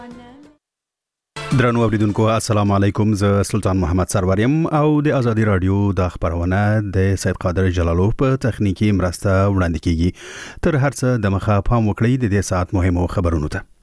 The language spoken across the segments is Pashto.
درنو اوریدونکو السلام علیکم، زه سلطان محمد سروریم او د ازادي رادیو د خبرونه د سید قادر جلالوف په تخنیکی مرسته وړاندې کیږي. تر هرڅه د مخه پام وکړئ د دې ساعت مهمو خبرونو ته.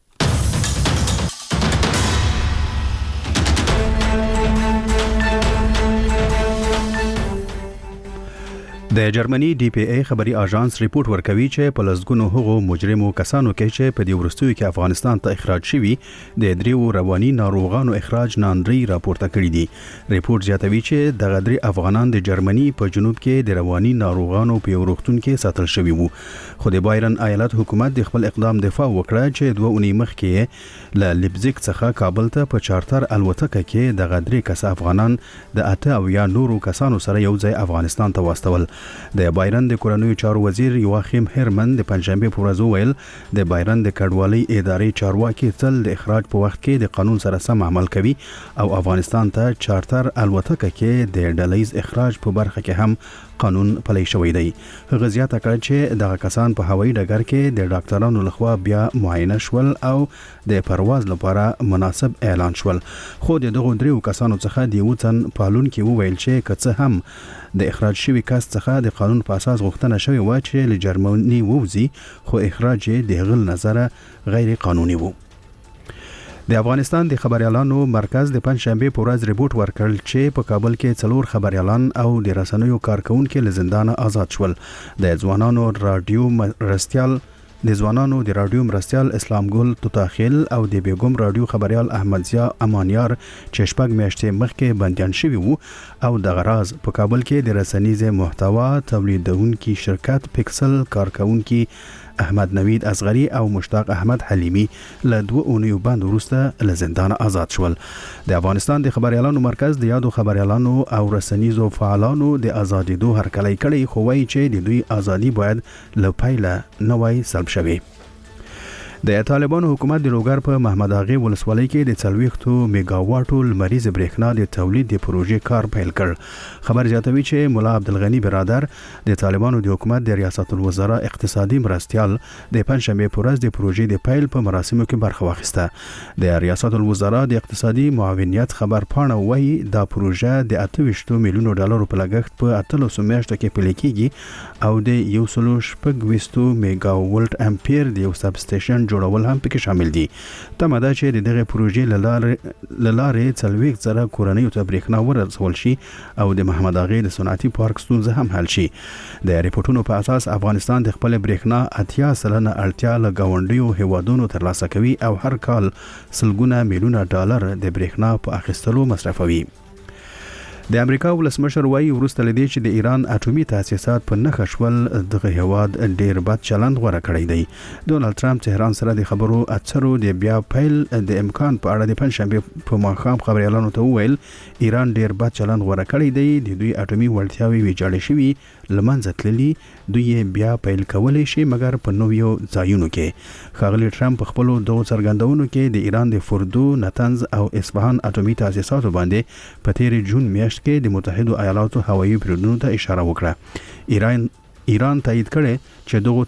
د جرمني ډي پی ای خبري اژانس ریپورت ورکوي چې په لسګونو هغو مجرمو کسانو کې چې په دې وروستیو کې افغانستان ته اخراج شوي د دریو رواني ناروغانو اخراج ناندري راپورته کړی دي. ریپورت زیاتوي چې د غدري افغانان د جرمني په جنوب کې د رواني ناروغانو په وروختون کې ساتل شوي وو. خو د بایرن ایالت حکومت د خپل اقدام دفاع وکړه چې 2 اونۍ مخکې له لیپزیګ څخه کابل ته په چارتر الوتکه کې د غدري کس افغانان د 8 او یا نورو کسانو سره یو ځای افغانستان ته واستول. د بایرن د کورنیو چارو وزیر یواخیم هرمن د پنځشنبه په ورځ ویل د بایرن د کډوالۍ ادارې چارواکي تل د اخراج په وخت کې د قانون سره سم عمل کوي او افغانستان ته چارتر الوتکه کې د ډلهیز اخراج په برخه کې هم قانون پلی شوی دی. هغه زیاته کړه چې دغه کسان په هوایي ډګر کې د ډاکټرانو لخوا بیا معاینه شول او د پرواز لپاره مناسب اعلان شول. خو دغه دریو کسانو څخه د یو تن پالون کې وویل چې کڅه هم د اخراج شوی کس څخه د قانون په اساس غوښتنه شوی و چې له جرمني ووزي، خو اخراج د غل نظر غیر قانوني وو. د افغانستان د خبريالانو مرکز د پنځشنبه په ورځ ریپورت ورکړ چې په کابل کې 4 خبريالان او د رسنیو کارکونکو له زندان آزاد شول. د ځوانانو رادیو مرستيال اسلام ګل توتاخیل او د بیګم رادیو خبريال احمد ضیا امانیار چې شپږ میاشتې مخکې بندیان شوی وو او د غراز په کابل کې د رسنیزه محتوا تولیدونکو شرکت پکسل کارکونکو احمد نوید اصغری او مشتاق احمد حلیمی له 2 اونیو باندې وروسته له زندان آزاد شول. د افغانستان د خبريالانو مرکز د یادو خبريالانو او رسنیزو فعالانو د ازادي دوه هرکلی کړي، خو وايي چې د دوی ازادي باید له پیله نه وای سلب شوي. د طالبانو حکومت د لوګر په محمد اغا ولسوالۍ کې د 40 میگاواټو لمریز برېښنا د تولید د پروژې کار پیل کړ. خبر زیاتوي چې مولا عبدالغنی برادر د طالبانو د حکومت د ریاست الوزرا اقتصادي مرستيال د پنځشنبه په ورځ د پروژې د پیل په مراسمو کې برخه واخیسته. د ریاست الوزرا د اقتصادي معاونیت خبر پاڼه وایي دا پروژه د 28 میلیونو ډالرو په لګښت په 13 میاشتو کې پیل کیږي او د 120 میگاوولټ امپیر د یو سب سټیشن جوړول هم پکې شامل دي. تمه ده چې دغه پروژې لارې 40 زره کورنۍ ته برېښنا ورسول شي او د محمد اغا د صنعتي پارک ستونزه هم حل شي. د ریپورتونو په اساس افغانستان د خپل برېښنا 80% اړتیا له غونډیو هیوادونو ترلاسه کوي او هر کال سلګونه میلیونه ډالر د برېښنا په اخیستلو مصرفوي. د امریکا ولسمشر وايي ورسته لدی چې د ایران اټومي تاسیسات په نخښ شول دغه هواد ډیر بد چلند غوړه کړی دی. ډونالد ټرمپ تهران سره د خبرو اترو د بیا پیل د امکان په اړه د پنځشنبه په ماښام خبريالانو ته وویل ایران ډیر بد چلند غوړه کړی دی. د دوی اټومي وړتیاوي ویجاړې شوي لمنځه تللي، دوی بیا پیل کولای شي مګر په نویو ځایونو کې. ښاغلي ټرمپ په خپل دوه څرګندونو کې د ایران د فردو، نتنز او اصفهان اټومي تاسیساتو باندې په تیر جون میاشت کې د متحده ایالاتو هوایي بریدونو ته اشاره وکړه. ایران تایید کړي چې دغه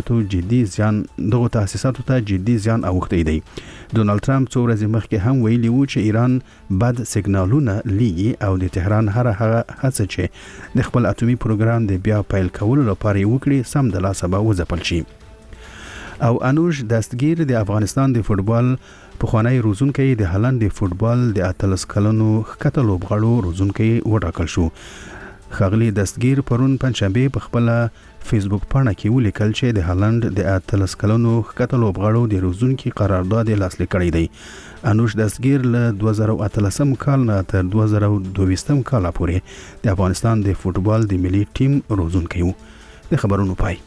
تاسیساتو ته جدي زیان اوښتی دی. ډونالد ټرمپ څو ورځې مخکې هم ویلي وو چې ایران بد سیګنالونه لیږي او د تهران هر هغه هڅه چې د خپل اټومي پروګرام د بیا پیل کولو لپاره وکړي سم د لاسه به وځپل شي. او انوش دستگیر د افغانستان د فوتبال پخوانی روزونکی د هالند د فوتبال د 13 کلنو ښکته لوبغاړو روزونکی وټاکل شو. ښاغلي دستگیر پرون پنځشنبه په خپل فیسبوک پاڼه کې ولیکل چې د هالند د 13 کلنو ښکته لوبغاړو د روزونکی قرارداد لاسلیک کړی دی. انوش دستگیر له 2013 کال نه تر 2022 کال پورې د افغانستان د فوتبال د ملي ټیم روزونکی و. د خبرونو پای.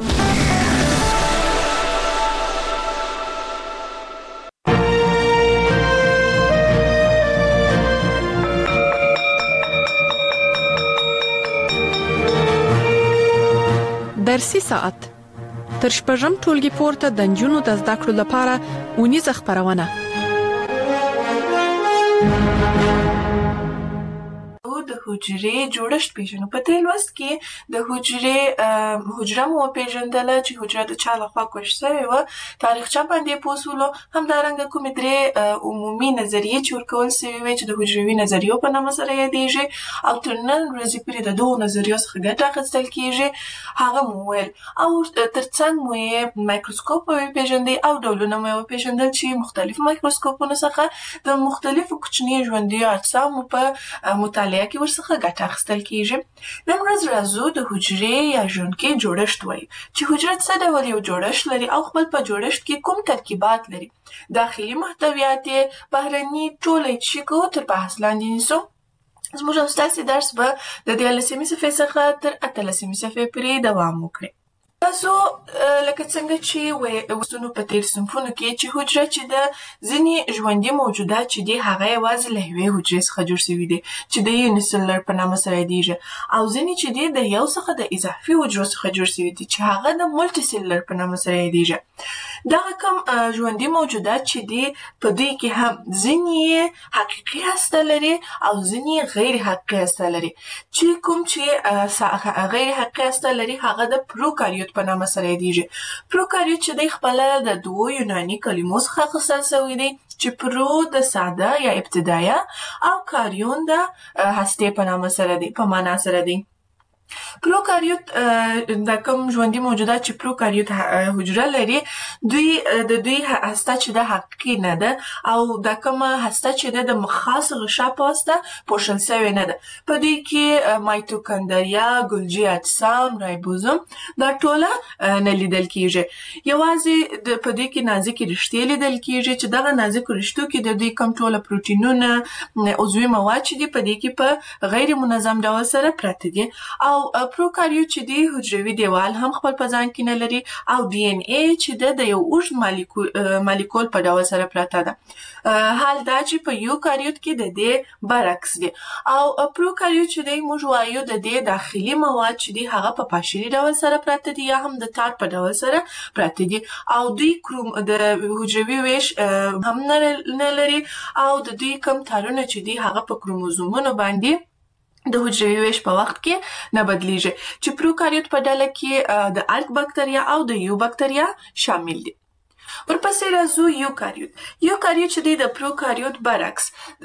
درسي ساعت تر شپږم ټولګي پورته د نجونو د زده کړو لپاره اونیزه خبرونه. د حجرې جوړښت پیژنو. په دې لوست کې د حجره مو پیژندله چې حجره د چا لخوا کوښ شوې وه، تاریخچه باندې پوه شولو، همدارنګه کومې درې عمومي نظریې چې ورکول سوي وې چې د حجروي نظریو په نامه سره یادېږي او تر نن ورځې پورې د دغو نظریو څخه ګټه اخیستل کېږي، هغه مو وویل. او ترڅنګ مو یې مایکروسکوپ وپېژندئ او ډولونه مو یې وپېژندل چې مختلفو مایکروسکوپونو څخه د مختلفو کوچنیو ژوندیو اجسامو په مطالعه کې ورڅخه ګټه اخیستل کېږي. نن ورځ راځو د حجرې یا ژوندکې جوړښت وایو چې حجره څه ډول یو جوړښت لري او خپل په جوړښت کې کوم ترکیبات لري. داخلي محتویات یې بهرني ټول چې کوو تر بحث لاندې نیسو. زموږ او ستاسې درس به د 13مې صفحې څخه تر 18مې صفحې پورې دوام وکړي. تاسو لکه څنګه چې وستونو په تیر صنفونو کې چې حجره چې د ځینې ژوندي موجودات چې دي هغه یوازې له یوې حجرې څخه جوړ شوي دي چې د یونیسلر په نامه سره یادېږي، او ځینې چې دي د یو څخه د اضافي حجرو څخه جوړ شوي دي چې هغه د ملټي سیلولر په نامه سره یادېږي. دغه کوم ژوندي موجودات چې دي په دوی کې هم ځینې حقیقي هسته لري او ځینې غیر حقیقي هسته لري. چې کوم چې غیر حقیقي هسته لري هغه د پروکاریوت په نامه سره یادېږي. پروکاریوت چې دی خپله د دوو یوناني کلمو څخه اخیستل شوی دی چې پرو د ساده یا ابتدایه او کاریون د هستې په نامه سره دی، په معنا سره دی. پروکاریوت د کوم ژوندي موجودات چې پروکاریوت حجره لري د دوی هسته چې ده حقیقي نه ده او د کومه هسته چې ده د خاص غشا په واسطه پوښل شوې نه ده. په دوی کې مایتوکندریا، ګلجي اجسام، رایبوزوم دا ټوله نه لیدل کېږي. یوازې په دوی کې نازکې رشتې لیدل کېږي چې دغه نازکو رشتو کې د دوی کوم ټوله پروټینونه، عضوي مواد چې دي په دې کې په غیر منظم ډول سره پراته دي. او پروکاریوت چې دی حجروي دیوال هم خپل په ځان کې نه لري او ډي ان اے چې د یو اوږد مالیکول په ډول سره پراته ده. حال دا چې په یوکاریوت کې د دې برعکس دی. او پروکاریوت چې دی موږ وایو د دې داخلي مواد چې دی هغه په پاشلي ډول سره پراته دي یا هم د تار په ډول سره پراته دي او دوی د حجروي ویش هم نه لري او د دوی کوم تارونه چې دی هغه په کروموزومونو باندې د حجروي ویش په وخت کې نه بدلیږي. چې پروکاریوت په ډله کې د ارک بکتریا او د یو بکتریا شامل دي. ورپسې راځو یوکاریوت. یوکاریوت چې دی د پروکاریوت برعکس،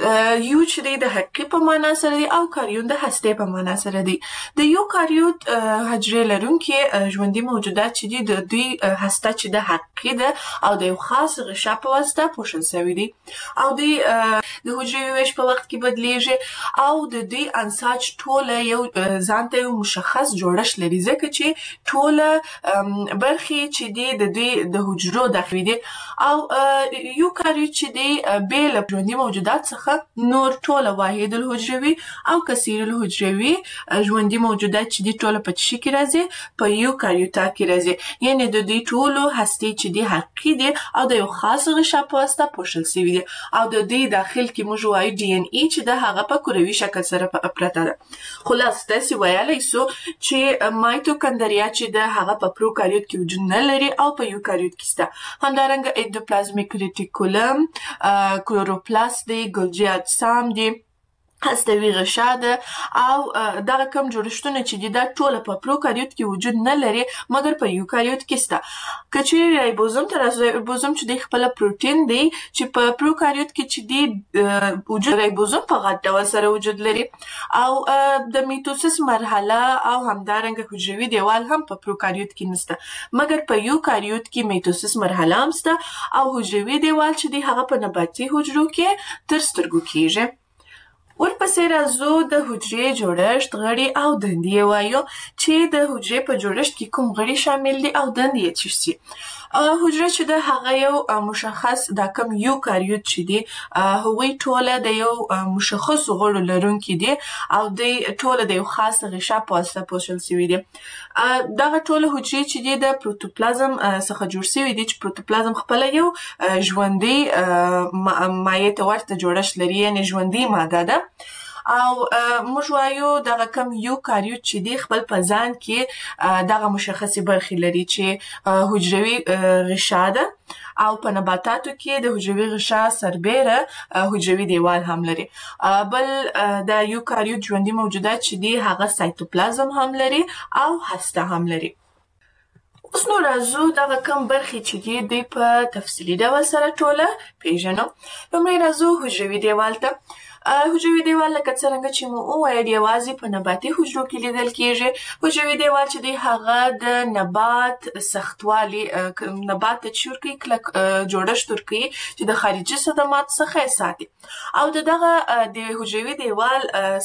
یو چې دی د حقیقي په معنا سره دی او کاریون د هستې په معنا سره دی. د یوکاریوت حجرې لرونکي ژوندي موجودات چې دي د دوی هسته چې د حقیقي ده او د یو خاص غشا په واسطه پوښل شوي دي او دوی د حجروي ویش په وخت کې بدلیږي او د دوی انساج ټوله یو ځان ته یو مشخص جوړښت لري، ځکه چې ټوله برخې چې دي د دوی د حجرو داخلي دي. او یوکاریوت چې دی بې له ژوندي موجودات څخه نور ټوله واحد الحجروي او کثیر الحجروي ژوندي موجودات چې دي ټوله په څه کې راځي؟ په یوکاریوتا کې راځي. یعنې د دوی ټولو هستې چې دي حقیقي دي او د یو خاص غشا په واسطه پوښل شوي دي او د دوی داخل کې موږ وایو ډي ان اي چې د هغه په کروي شکل سره پرته ده. خلاص داسې ویلی سو چې مایتوکندریا چې د هغه په پروکاریوت کې وجود نه لري او په یوکاریوت کې شته. همدارنګه اندوپلازمیک ریټیکولم، کلوروپلاست دی، ګلجي اجسام دي، هستوي غشا ده او دغه کوم جوړښتونه چې دي دا ټوله په پروکاریوت کې وجود نه لري مګر په یوکاریوت کې شته. که چیرې رایبوزوم ته راځو، رایبوزوم چې دی خپله پروټین دی چې په پروکاریوت کې چې دی وجود رایبوزوم په غټ ډول سره وجود لري او د میتوسیس مرحله او همدارنګه حجروي دیوال هم په پروکاریوت کې نشته مګر په یوکاریوت کې میتوسیس مرحله هم شته او حجروي دیوال چې دی هغه په نباتي حجرو کې تر سترګو کېږي. ورپسې راځو د حجرې جوړښت، غړي او دندې وایو چې د حجرې په جوړښت کې کوم غړي شامل دي او دندې یې څه دي. حجره چې ده هغه یو مشخص دا کوم یوکاریوت چې دي هغوی ټوله د یو مشخص غړو لرونکي دي او دوی ټوله د یو خاص غشا په واسطه پوښل شوي دي. دغه ټوله حجرې چې دي د پروتوپلازم څخه جوړ شوي دي چې پروتوپلازم خپله یو ژوندی مایع ته ورته جوړښت لري، یعنې ژوندی ماده ده او موږ وایو دغه کم یوکاریوت چې دی خپل په ځان کې دغه مشخصې برخې لري چې حجروي غشا ده او په نباتاتو کې د حجروي غشا سربیره حجروي دیوال هم لري. بل د یوکاریوت ژوندي موجودات چې دی هغه سایتوپلازم هم لري او هسته هم لري. اوس نو راځو دغه کم برخې چې دی په تفصیلي ډول سره ټوله پیژنو. لومړی راځو حجروي دیوال ته. حجروي دیوال لکه څرنګه چې مو وویل یوازې په نباتي حجرو کې لیدل کیږي. حجروي دیوال چې دی هغه د نبات سختوالي نبات ته چې ورکوي کلک جوړښت ورکوي چې د خارجي صدمات څخه یې ساتي. او دغه د حجروي دیوال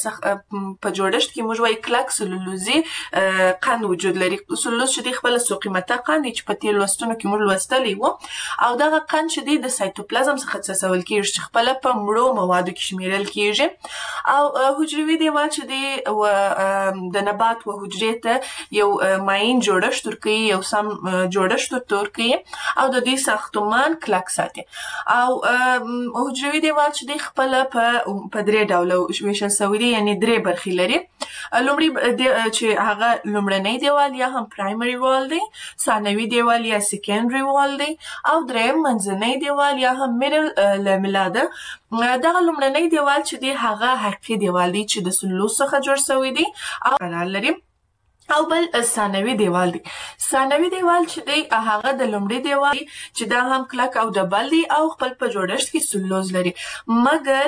په جوړښت کې موږ وایو کلک سلولوزي قند وجود لري. سلولوز چې دی خپله سوقیمته قند دی چې په تېرو لوستونو کې موږ لوستلی وو. او دغه قند چې دی د سایتوپلازم څخه څڅول کیږي چې خپله په مړو موادو کې شمیرل کیږي. او حجروي دیوال چې دی د نبات و حجرې ته یو ماین جوړښت ورکوي، یو سم جوړښت ورته ورکوي او د دې ساختمان کلک ساتي. او حجروي دیوال چې دی خپله په درې ډوله ویشل سوی دی، یعنې درې برخې لري. لومړی چې هغه لومړنی دیوال یا هم پرایمري وال دی، ثانوي دیوال یا سیکنډري وال دی، او دریم منځنی دیوال یا هم میډل لاملا ده. دغه لومړنی دیوال چې دی هغه حقیقي دیوال دی چې د سلولوز څخه جوړ سوی دی او قرار لري. او بل ثانوي دیوال دی. ثانوي دیوال چې دی هغه د لومړي دیوال دی چې دا هم کلک او ډبل دی او خپل په جوړښت کې سلولوز لري. مګر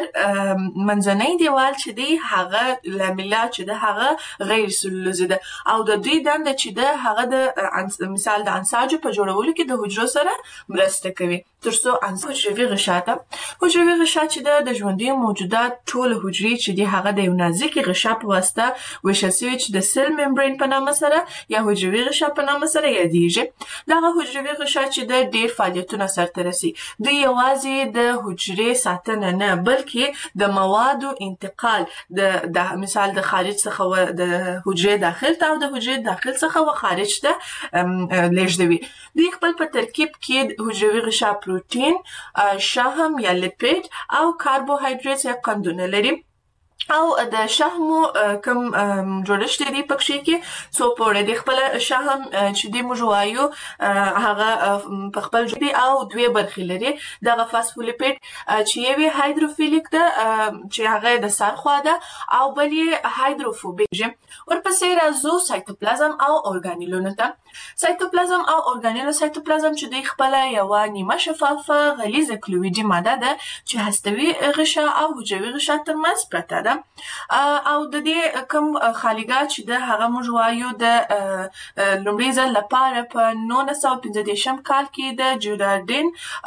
منځنی دیوال چې دی هغه لاملا چې ده هغه غیر سلولوزي ده او د دوی دنده چې ده هغه د مثال د انساجو په جوړولو کې د حجرو سره مرسته کوي ترڅو حجروي غشا ته. حجروي غشا چې ده د ژوندیو موجودات ټول حجرې چې دی هغه د یو نازکې غشا په واسطه ویشل سوي چې د سیل ممبرین په نامه سره یا حجروي غشا په نامه سره یادیږي. دغه حجروي غشا چې د ډیر فعالیتونه سرته رسي. دوی یوازې د حجرې ساتنه نه بلکې د موادو انتقال د مثال د خارج څخه د حجرې داخل ته او د حجرې داخل څخه و خارج ته لیږدوي. دوی خپل په ترکیب کې حجروي غشا پروتین، شحم یا لیپید او کاربوهایدریت یا قندونه لري. او د شحمو کم جوړښت دی پکې کې څو پوړه دی. خپل شحم چې دی موږ وایو هغه په خپل جوړ او دوه برخې لري. دغه فاسفولیپید چې یوه هایدروفیلیک ده چې هغه د سر خوا ده او بل یې هایدروفوبیک. ورپسې راځو سایتوپلازم او اورګانیلونو ته. سایتوپلازم او اورګانیلو. سایتوپلازم چې دی خپل یو نیمه شفافه غلیظه کلویدي ماده ده چې هستوي غشا او حجروي غشا ترمنځ پرته ده. او د دې کوم خالیګاه چې ده هغه موږ وایو د لومړي ځل لپاره په 1915 کال کې د جوراردین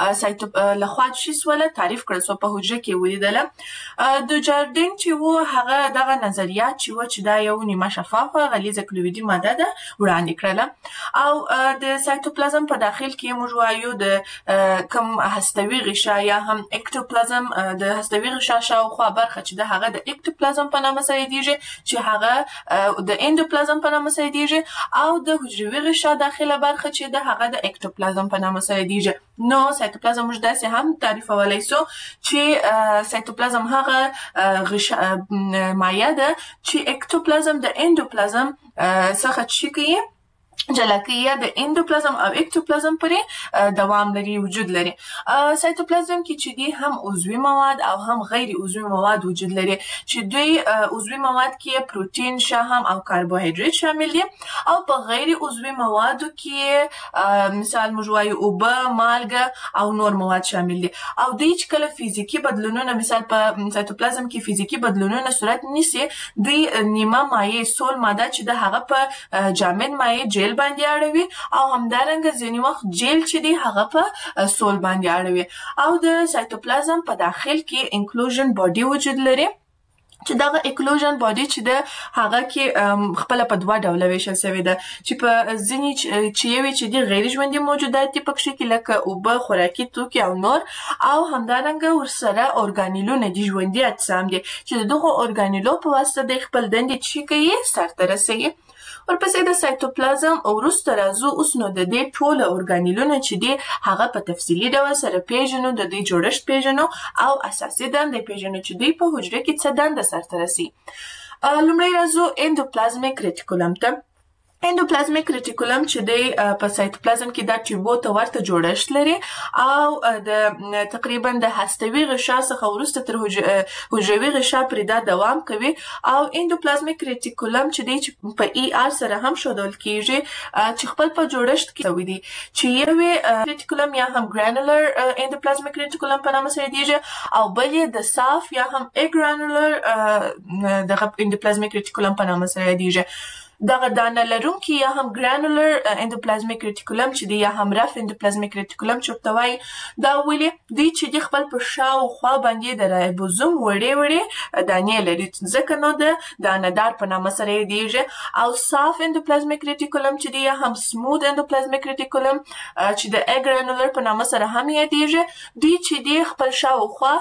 لخوا شیسوله تعریف کړل سو په حجره کې ولیدله. د جوراردین چې و هغه دغه نظریات چې و چې دا یو نیمه شفافه غلیظه کلویدي ماده ده وړاندې کړله. او د سایتوپلازم په داخل کې موږ وایو د کوم هستوي غشا یا هم اکتوپلازم د هستوي غشا شاوخوا برخه چې ده هغه د اکتوپلازم په نامه سره یادیږي چې هغه د اندوپلازم په نامه سره یادیږي او د حجروي غشا داخله برخه چې ده هغه د اکتوپلازم په نامه سره یادیږي. نو سایتوپلازم موږ داسې هم تعریفولای سو چې سایتوپلازم هغه غشا مایع ده چې اکتوپلازم د اندوپلازم څخه چې کوي جلا کوي یا د اندوپلازم او اکتوپلازم پرې دوام لري وجود لري. سایتوپلازم کې چې دی هم عضوي مواد او هم غیر عضوي مواد وجود لري چې دوی عضوي مواد کې پروتین، شحم او کاربوهایدریت شامل دي او په غیر عضوي موادو کې مثال موږ وایو اوبه، مالګه او نور مواد شامل دي. او دوی چې کله فزیکی بدلونونه مثال په سایتوپلازم کې فزیکی بدلونونه صورت نیسي دوی نیمه مایع سول ماده چې د هغه په جامد مایع جیل باندې اړوي او همدارنګه ځینې وخت جیل چې دی هغه په سول باندې اړوي. او د سایتوپلازم په داخل کې انکلوژن باډي وجود لري چې دغه انکلوژن باډي چې ده هغه کې خپل په دوه ډوله ویشل شوی ده چې په ځینې چې یوې چې دی غیر ژوندي موجودات دي پکې کې لکه اوبه، خوراکي توکي او نور او همدارنګه ورسره اورګانیلونه دي ژوندي اجسام دي چې دغه اورګانیلو په واسطه د خپل دندې چې کوي سرته رسوي. ورپسې د سایتوپلازم وروسته راځو. اوس نو د دې ټول اورګانیلونه چې دي هغه په تفصیلي ډول سره پیژنو، د دې جوړښت پیژنو او اساسي دندې پیژنو چې دوی په حجره کې څه دنده سرته رسي. لومړی راځو اندوپلازمیک ریټیکولم ته. اندوپلازمیک ریټیکولم چې دی په سایتوپلازم کې دا ټیوبو ته ورته جوړښت لري او د تقریبا د هستوي غشا څخه وروسته تر حجروي غشا پورې دا دوام کوي او اندوپلازمیک ریټیکولم چې دی چې په ای آر سره هم ښودل کیږي چې خپل په جوړښت کې شوی دی چې یو ریټیکولم یا هم ګرانولر اندوپلازمیک ریټیکولم په نامه سره یادیږي او بل یې د صاف یا هم اګرانولر د اندوپلازمیک ریټیکولم په نامه سره یادیږي. دغه دانه لرونکي یا هم ګرانولر اندوپلازمیک ریټیکولم چې دی یا هم رف اندوپلازمیک ریټیکولم چې ورته وایي دا ولې دوی چې دی خپل په شاوخوا باندې د رایبوزوم وړې وړې دانې لري ځکه نو د دانهدار په نامه سره یادیږي او صاف اندوپلازمیک ریټیکولم چې دی یا هم سموث اندوپلازمیک ریټیکولم چې د اګرانولر په نامه سره هم یادیږي دوی چې دی خپل شاوخوا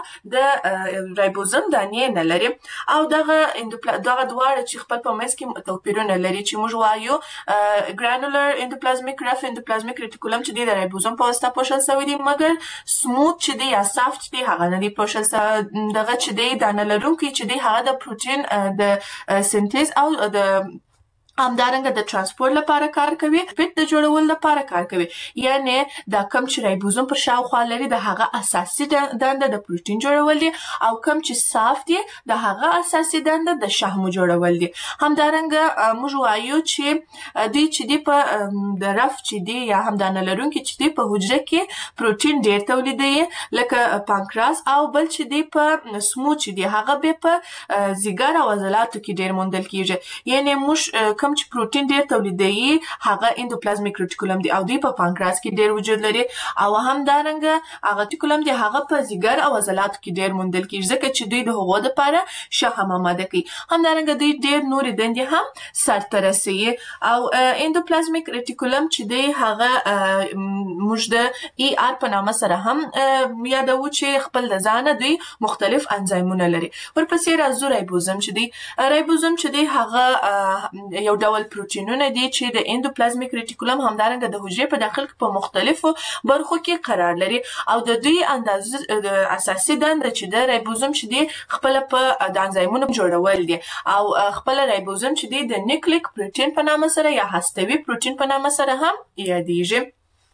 د رایبوزوم دانې نه لري او دغه دواړه چې خپل په منځ کې توپیرونه لري چې موږ وایو ګرانولر اندوپلازمیک رف اندوپلازمیک ریټیکولم چې دی د رایبوزوم په واسطه پوښل شوی دی مګر سموث چې دی یا صاف چې دی هغه نه دی پوښل شوی. دغه چې دی دانه لرونکی چې دی هغه د پروتین د سنتیز او د همدارنګه د ترانسپورت لپاره کار کوي پیټ د جوړولو لپاره کار کوي یعنی دا کم چې رایبوزوم پر شاوخوا لري د هغه اساسي دنده د پروتین جوړول دي او کم چې صاف دي د هغه اساسي دنده د شحمو جوړول دي. همدارنګه موږ وایو چې دوی چې دی په د رف چې دی یا هم دانه لرونکي چې دی په حجره کې پروتین ډیر تولیدوي لکه پانکراس او بل چې دی په سموث چې دی هغه به په ځیګر او عضلاتو کې ډیر موندل کیږي یعنی موږ کوم چې پروتین ډیر تولیدوي هغه اندوپلازمیک ریټیکولم دی او دوی په پانکراس کې ډیر وجود لري او همدارنګه هغه ریټیکولم دی هغه په ځیګر او عضلاتو کې ډیر موندل کیږي ځکه چې دوی د هغو لپاره شحم آماده کوي. همدارنګه دوی ډیر نورې دندې هم سرته رسوي او اندوپلازمیک ریټیکولم چې دی هغه موږ د ای آر په نامه سره هم یادوو چې خپل د ځانه دوی مختلف انزایمونه لري. ورپسې راځو رایبوزوم چې دی رایبوزوم چې دی هغه یو ډول پروتینونه دي چې د اندوپلازمیک ریټیکولم همدارنګه د حجرې په داخل کې په مختلفو برخو کې قرار لري او د دوی اندازه د اساسي دنده چې د رایبوزوم چې دی خپل په د انزایمونو جوړول دي او خپل رایبوزوم چې دی د نیوکلیک پروتین په نامه سره یا هستوي پروتین په نامه سره هم یادیږي.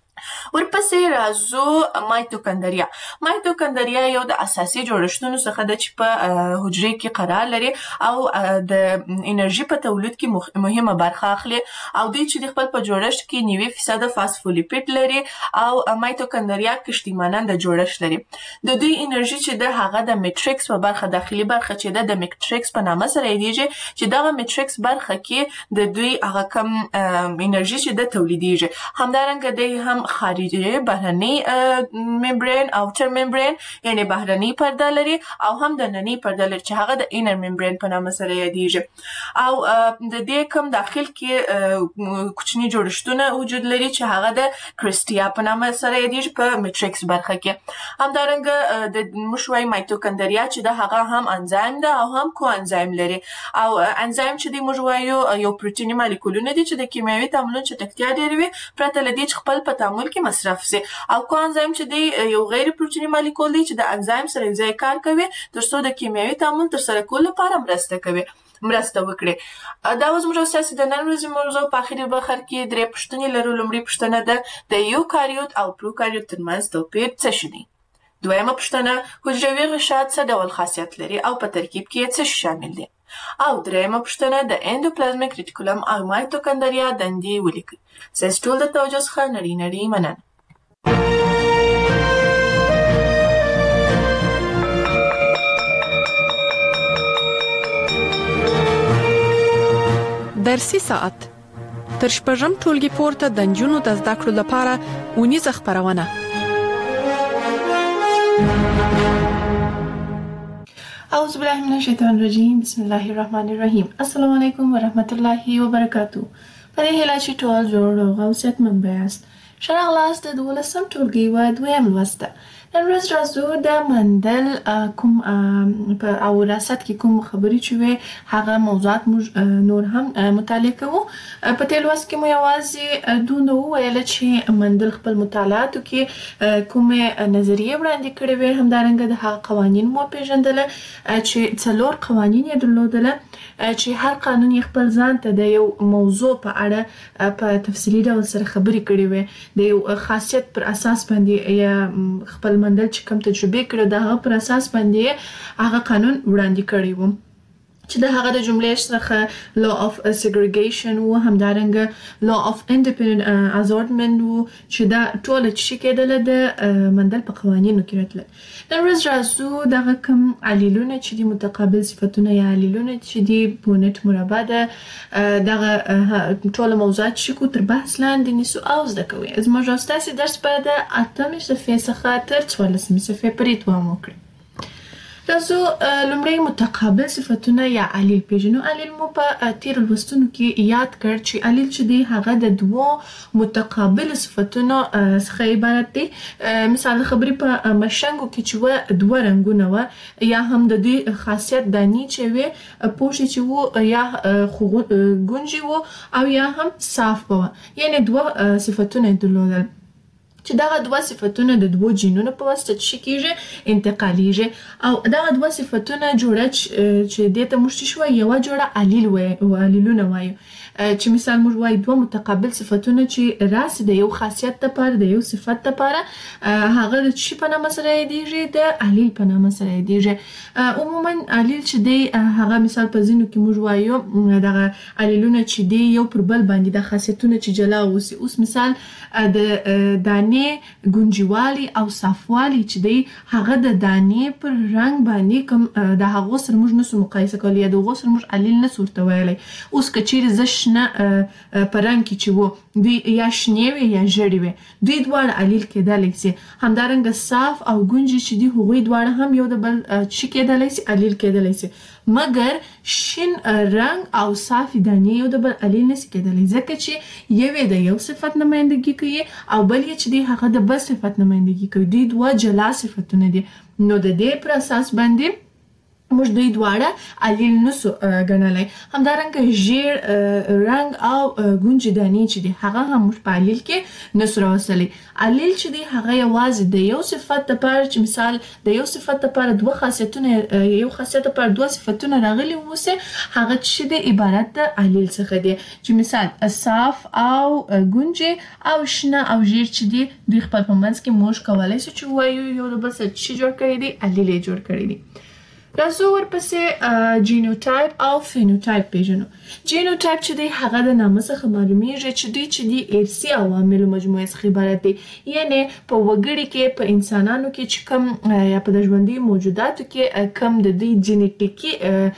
ورپسې راځو مایتوکندریا. مایتوکندریا یو د اساسي جوړښتونو څخه ده چې په حجرې کې قرار لري او د انرژي په تولید کې مهمه برخه اخلي او دوی چې د خپل په جوړښت کې 90% فاسفولیپید لري او مایتوکندریا کشتیماننده جوړښت لري. د دوی انرژي چې ده هغه د میټریکس په برخه داخلي برخه چې ده د میټریکس په نامه سره یادیږي چې دغه میټریکس برخه کې د دوی هغه کم انرژي چې ده تولیدیږي. همدارنګه دوی هم خارجي بهرني ممبرین اوټر ممبرین یعنی بهرني پرده لري او هم د ننني پرده لري چې هغه د اینر ممبرین په نامه سره یادیږي او د دې کوم داخل کې کوچني جوړښتونه وجود لري چې هغه د کرسټیا په نامه سره یادیږي په میټریکس برخه کې. همدارنګه د مشوي مایتوکندریا چې د هغه هم انزایم ده او هم کو انزایم لري او انزایم چې د مشوي یو پروتینی مالیکولونه دي چې د کیمیاوي تعاملونو چټکتیا ډیروي پرته لدی چې خپل په تعامل کې مصرف سي او کو انزایم چې دی یو غیر پروتینی مالیکول دی چې د انزایم سره ځای کار کوي ترڅو د کیمیاوي تعامل تر سره کولو لپاره مرسته وکړي. دا اوس موږ تاسو د نن ورځې موضوع په اخري برخه کې درې پوښتنې لرو. لومړی پوښتنه ده د یوکاریوت او پروکاریوت ترمنځ توپیر څه شی دی؟ دویمه پوښتنه حجروي غشا څه ډول خاصیت لري او په ترکیب کې څه شامل دي؟ او دریمه پوښتنه د اندوپلازمیک ریټیکولم او مایتوکندریا دندې ولیکئ. ستاسو ټول د توجه څخه نړۍ مننه. درسي ساعت تر شپږم ټولګي پورته د نجونو د زده کړو لپاره اونیزه خپرونه. اعوذ بالله من الشیطان الرجیم. بسم الله الرحمن الرحیم. السلام علیکم ورحمت الله وبرکاتو. په دې هیله چې ټول جوړ او صحتمند یاست. ښه راغلاست د 12م ټولګي و دویم لوست. نن ورځ راځو د مندل کوم او وراثت کې کوم خبرې چې وي هغه موضوعات موږ نور هم مطالعه کوو. په تیر لوست کې مو یوازې دومره وویل چې مندل خپل مطالعاتو کې کومې نظریې وړاندې کړې وې، همدارنګه د هغه قوانین مو پیژندله چې 4 قوانین یې درلودله چې هر قانون یې خپل ځان ته د یو موضوع په اړه په تفصیلي ډول سره خبرې کړې وې، د یو خاصیت پر اساس باندې یا خپل مندل چې کوم تجربه کړو د هغه پر اساس باندې هغه قانون وړاندې کړی و چې د هغه د جملې څخه law of segregation و، همدارنګه law of independent assortment و چې دا ټول چې کېدل د مندل په قوانینو کې راتله. نن ورځ راځو دغه کوم علیلونه چې د متقابل صفتونه یا علیلونه چې د بونټ مربع ده دغه ټول موضوعات چې کو تر بحث لاندې نیسو او زده کوي. زموږ ستاسو درس به د 8 صفحې څخه تر 14 صفحې پورې دوام وکړي. تاسو لومړی متقابل صفتونه یا علیل پیژنو. علیل مو په تیر لوستونو کې یاد کړ چې علیل چې دی هغه د 2 متقابل صفتونو څخه عبارت دی. مثال خبرې په مشنګو کې چې و 2 رنگونه و یا هم د دې خاصیت دانی چې وي پوښي چې و یا ګونجي و او یا هم صاف و، یعنی 2 صفتونه درلودل چې دغه 2 صفتونه د 2 جینونو په واسطه چې کیږي انتقالیږي او دغه 2 صفتونه جوړه چې دته موږ شو یو جوړه علیل و علیلونه وایو چې مثال موږ وایو 2 متقابل صفتونه چې راس د یو خاصیت لپاره د یو صفت لپاره هغه د چی په نامه سره یادېږي د علیل په نامه سره یادېږي. عموما علیل چې دی هغه مثال په ځینو کې موږ وایو دغه علیلونه چې دی یو پر بل باندې د خاصیتونه چې جلا اوسي. اوس مثال د دانې ګونجیوالي او صافوالي چې دی هغه د دانې پر رنگ باندې کوم د هغه سره موږ نسو مقایسه کولی یا د هغه سره موږ علیل نسو ورته ویلی. اوس کچېرې زه شنه په رنګ کې چې وو دوی یا شنې وي یا ژړې وي دوی دواړه علیل کېدلی سي. همدارنګه صاف او ګونجي چې دي هغوی دواړه هم یو د بل چې کېدلی سي علیل کېدلی سي، مګر شین رنگ او صافي دانې یو د بل علیل نسي کېدلی ځکه چې یوې د یو صفت نمایندګي کوي او بل یې چې دی هغه د بل صفت نمایندګي کوي. دوی 2 جلا صفتونه دي، نو د دې پر اساس باندې موږ دوی دواړه علیل نسو ګڼلی. همدارنګه ژیړ رنګ او ګونجې دانې چې دی هغه هم موږ په علیل کې نسو راوستلی. علیل چې دی هغه یوازې د یو صفت لپاره چې مثال د یو صفت لپاره 2 خاصیتونه یو خاصیت لپاره 2 صفتونه راغلي ووسي هغه چې دی عبارت د علیل څخه دی چې مثال صاف او ګونجې او شنه او ژیړ چې دی دوی خپل په منځ کې موږ کولی سو چې وایو یو د بل سره چې جوړ کړی دی علیل یې جوړ کړی دی. راځو ورپسې جینوټایپ او فینوټایپ پیژنو. جینوټایپ چې دی هغه د نامه څخه معلومیږي چې دوی چې دی ارثي عواملو مجموعه څخه عبارت دی، یعنی په وګړي کې په انسانانو کې چې کوم یا په ژوندي موجوداتو کې کوم د دوی جینیټیکي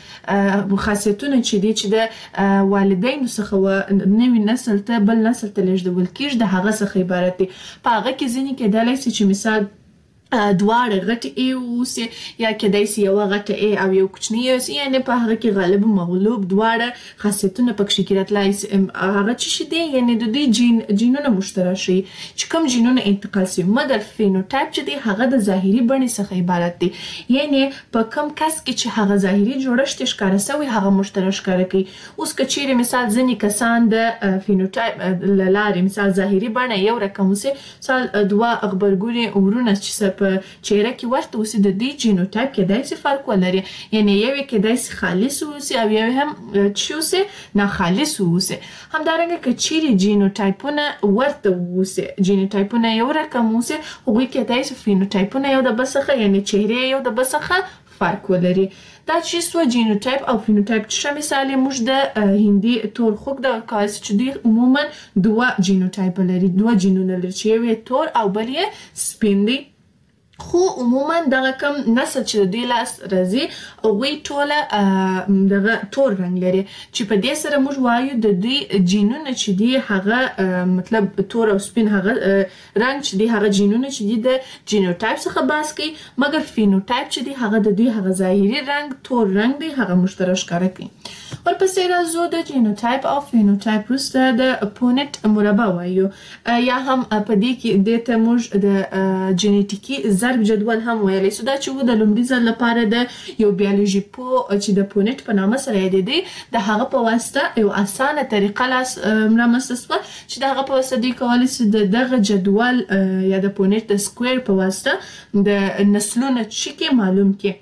خاصیتونه چې دی چې د والدینو څخه و نوي نسل ته بل نسل ته لیږدول کېږي د هغه څخه عبارت دی. په هغه کې ځینې کېدلی سي چې مثال دواړه غټ ای اوسي یا کېدای سي یو غټ ای او یو کوچنی اوسي، یعنی په هغه کې غالب مغلوب دواړه خاصیتونه پکې کې راتلای سي. هغه چې دی یعنی د دوی جینونه مشترک شي چې کوم جینونه انتقال سي، مګر فینوټایپ چې دی هغه د ظاهري بڼې څخه عبارت دی، یعنی په کوم کس کې چې هغه ظاهري جوړښت ښکاره سوی هغه مشترک ښکاره کوي. اوس کچېرې مثال ځینې کسان د فینوټایپ له لارې مثال ظاهري بڼه یو رقم اوسي، مثال 2 غبرګوني ورونه چې په چهره کې ورته اوسي د دې جینوټایپ کېدای سي فرق ولري، یعنی یو کېدای سي خالص اوسي او یو هم چې اوسي ناخالص اوسي. همدارنګه که چیرې جینوټایپونه ورته اوسي جینوټایپونه یو رقم اوسي هغوی کېدای سي فینوټایپونه یو د بل څخه یعنی چهرې یو د بل څخه فرق ولري. دا چې سو جینوټایپ او فینوټایپ چې مثال موږ د هندي تور خوک د کاس چې دوی عموما 2 جینوټایپ لري، 2 جینونه لري چې یو تور او بل یې سپین دی. خو عموما دغه کم نسل چې دوی لاس راځي هغوی ټوله دغه تور رنګ لري چې په دې سره موږ وایو د دوی جینونه چې دی هغه مطلب تور او سپین هغه رنګ چې دی هغه جینونه چې دی د جینوټایپ څخه بحث کوي، مګر فینوټایپ چې دی هغه د دوی هغه ظاهري رنګ تور رنګ دی هغه مشترک ښکاره کوي. ورپسې راځو د جینوټایپ او فینوټایپ وروسته د پونټ مربع وایو یا هم په دې کې د ته موږ د جینیټیکي ضرب جدول هم ویلی سو دا چې د لومړي ځل لپاره د یو بیولوژي پوه چې د پونټ په نامه سره یادېدی د هغه په واسطه یو اسانه طریقه رامنځته سوه چې د هغه په واسطه دوی کولی سي د دغه جدول یا د پونټ د سکویر په واسطه د نسلونه چې معلوم کړي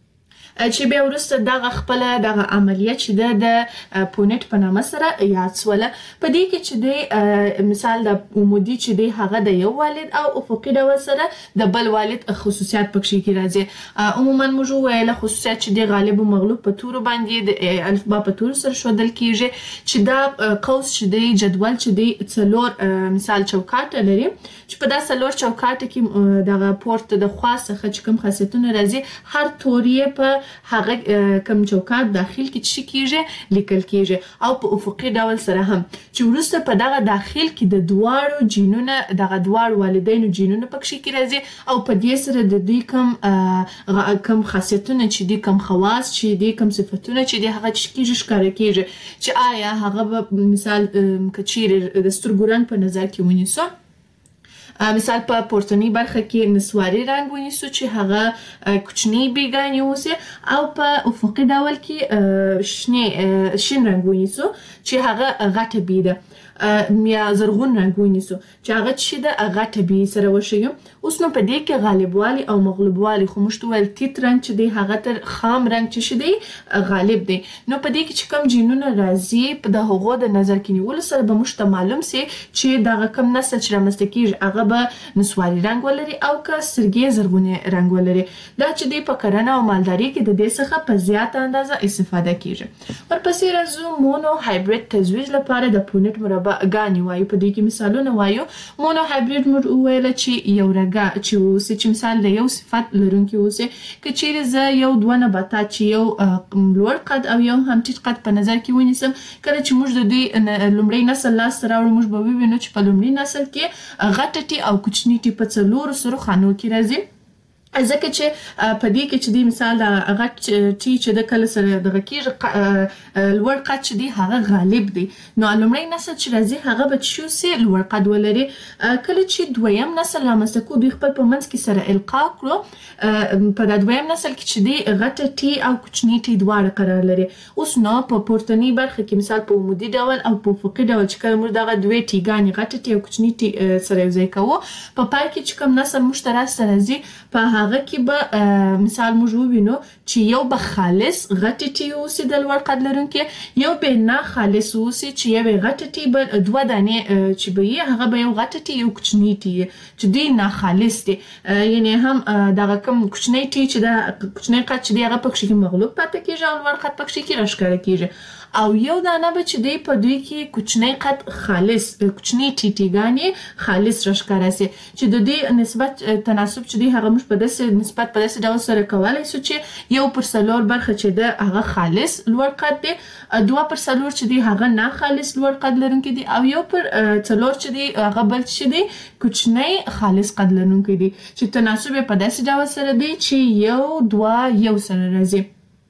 چې بیا وروسته دغه خپله دغه عملیه چې د پونټ په نامه سره یاد سوله په دې کې چې دی مثال د عمودي چې دی هغه د یو والد او افقي ډول سره د بل والد خصوصیات پکښې کې راځي عموما موږ وویله خصوصیات چې دی غالب و مغلوب په تورو باندې د الفبا په تورو سره ښودل کېږي چې دا قوس چې دی جدول چې دی څلور مثال چوکاټه لري چې په دا څلور چوکاټه کې دغه پورته د خوا څخه چې کوم خاصیتونه راځي هر تور یې په هغه کم چوکاټ داخل کې چې کېږي لیکل کېږي او په افقي ډول سره هم چې وروسته په دغه داخل کې د دواړو جینونه دغه دواړو والدینو جینونه پکښې کې راځي او په دې سره د دوی کم خاصیتونه چې دي کم خواص چې دي کم صفتونه چې دي هغه چې کېږي ښکاره کېږي چې آیا هغه به مثال که چیرې د سترګو رنګ په نظر کې ونیسو مثال په پورتنی برخه کې نسواري رنګ ونیسو چې هغه کوچنی بیګانې اوسي او په افقي ډول کې شین رنګ ونیسو چې هغه غټه بي ده یا زرغون رنګ ونیسو چې هغه چې د غټه بي سره وښیو اوس نو په دې کې غالبوالي او مغلوبوالي خو موږ ویل تیت رنګ چې دی هغه تر خام رنګ چې دی غالب دی نو په دې کې چې کوم جینونه راځي په د هغو د نظر کې نیولو سره به موږ ته معلوم سي چې دغه کوم نسل چې رامنځته کېږي هغه به نسواري رنګ ولري او که سترګې زرغونې رنګ ولري دا چې دی په کرنه او مالداري کې د دې څخه په زیاته اندازه استفاده کېږي ورپسې راځو مونو هایبرید تزویج لپاره د پونټ مربع ګانې وایو په دې کې مثالونه وایو مونو هایبرید موږ وویله چې یو رګه چې اوسي چې مثال د یو صفت لرونکي اوسي که چیرې زه یو دوه نباتات چې یو لوړ قد او یو هم ټیټ قد په نظر کې ونیسم کله چې موږ د دوی لومړی نسل لاسته راوړو موږ به ووینو چې په لومړي نسل کې غټه ټي او کوچني ټي په څلورو سرو خانو کې راځي ځکه چې په دې کې چې دی مثال د غټ ټي چې د کله سره دغه کېږي لوړ قد چې دی هغه غالب دی نو لومړی نسل چې راځي هغه به چې سي لوړ قد ولري کله چې دویم نسل رامنځته کړو دوی خپل په منځ کې سره القا کړو په د دویم نسل کې چې دی غټه ټي او کوچني ټي دواړه قرار لري اوس نو په پورتنی برخه کې مثال په عمودي ډول او په افقي ډول چې کله موږ دغه دوې ټیګانې غټه ټي او کوچني ټي سره یو ځای کوو په پای کې چې کوم نسل موږ ته راځي په هغه کې به مثال موږ ووینو چې یو به خالص غټه ټي اوسي د لوړ قد لرونکي یو به نه خالص اوسي چې یو غټه ټي بل دوه دانې چې به یې هغه به یو غټه ټي یو کوچنی ټي چې دوی نه خالص دي یعنی هم دغه کوم کوچنی ټي چې د کوچنی قد چې دی هغه پکښې مغلوب پاتې کېږي او لوړ قد پکښې کې راښکاره کېږي او یو دانه به چې دی په دوی کې کوچنی قد خالص کوچنی ټیټیګانې خالص راښکاره سي چې د دې نسبت تناسب چې دی هغه موږ په داسې نسبت په داسې ډول سره کولی سو چې یو پر څلور برخه چې ده هغه خالص لوړ قد دی دوه پر څلور چې دی هغه نه خالص لوړ قد لرونکی دی او یو پر څلور چې دی هغه بل چې دی کوچنی خالص قد لرونکی دی چې تناسب په داسې ډول سره دی چې یو دوه یو سره راځي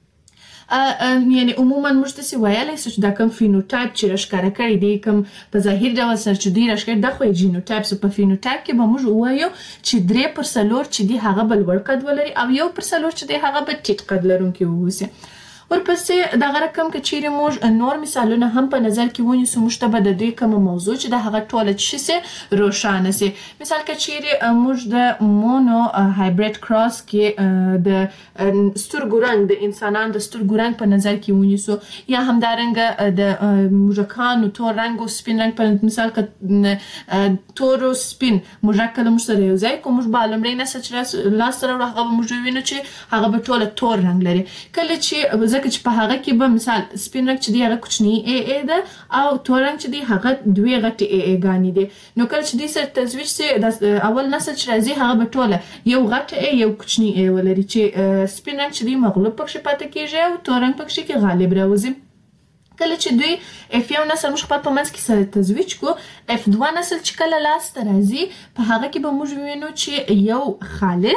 یعنی عموما موږ تاسې ویلی سو چې دا کوم فینوټایپ چې راښکاره کړی دی کوم په ظاهر ډول سره چې دوی راښکاره دا خو یې جینوټایپ سو په فینوټایپ کې به موږ ووایو چې درې پر څلور چې دی هغه به لوړ قد ولري او یو پر څلور چې دی هغه به ټیټ قد لرونکی واوسي ورپسې دغه رقم که چیرې موږ نور مثالونه هم په نظر کې ونیسو موږ ته به د دوی کومه موضوع چې د هغه ټوله چې سي روښانه سي مثال که چیرې موږ د مونو هایبرید کراس کې د سترګو رنګ د انسانانو د سترګو رنګ په نظر کې ونیسو یا همدارنګه د موږکانو تور رنګ او سپین رنګ په مثال که تور او سپین موږک کله موږ سره یو ځای کړو موږ به لومړی نسل چې لاسته راوړو هغه به موږ ووینو چې هغه به ټوله تور رنګ لري کله چې چې په هغه کې به مثال سپین رنګ چې دی هغه کوچنی ای ده او تور رنګ چې دی هغه دوې غټې ای ګانې دي نو کله چې دوی سره تزویج سي اول نسل چې راځي هغه به ټوله یو غټه ای یو کوچنی ای ولري چې سپین رنګ چې دی مغلوب پکښې پاتې کېږي او تور رنګ پکښې کې غالب راوځي کله چې دوی اف یو نسل موږ خپل په منځ کې سره تزویج کو اف دوه نسل چې کله لاسته راځي په هغه کې به موږ ووینو چې یو خالص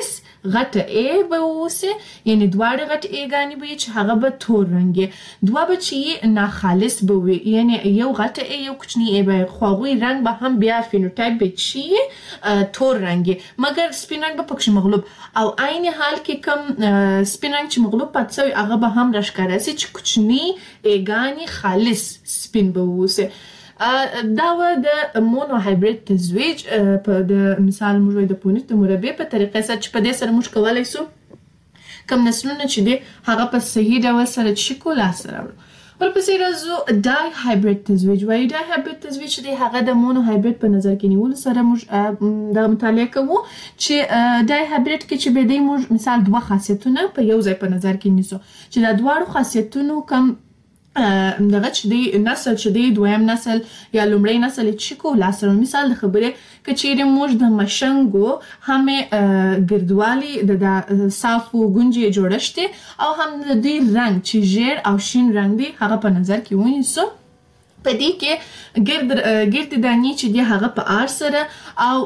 غټه ای به ووسي، یعنی دواړه غټ ایګانې به چې هغه به تور رنګي. دوه به چې ناخالص به وي، یعنی یو غټه ای یو کوچنی ای به خواغوي رنګ به هم بیا فینوټایپ به چې تور رنګي، مګر سپین رنګ به پکې مغلوب. او عین حال کې کم سپین رنګ چې مغلوب پاتې شوی هغه به هم راښکاره سي چې کوچنی ایګانې خالص سپین به ووسي. دا و د مونو هایبرید تزویج په د مثال موږ د پونیت د مربع په طریقې سره چې په دې سره موږ کولای سو کم نسلونه چې دي هغه په صحیح ډول سره چې کو لاس راوړو. ورپسې راځو ډای هایبرید تزویج. وایي ډای هایبرید تزویج چې دی هغه د مونو هایبرید په نظر کې نیولو سره موږ د مطالعه کوو چې ډای هایبرید کې چې به دی موږ مثال دوه خاصیتونه په یو ځای په نظر کې نیسو چې دا دواړو خاصیتونو کم دغه چې دی نسل چې دی دویم نسل یا لومړی نسل چې کو لاسره. مثال د خبرې کچېرې موږ د مشنګو هم ګردوالي د صافو ګونجې جوړښت او هم د دې رنګ چې ژیړ او شین رنګ دی هغه په نظر کې ونیسو. په دې کې ګرد دانې چې دی هغه په آر سره او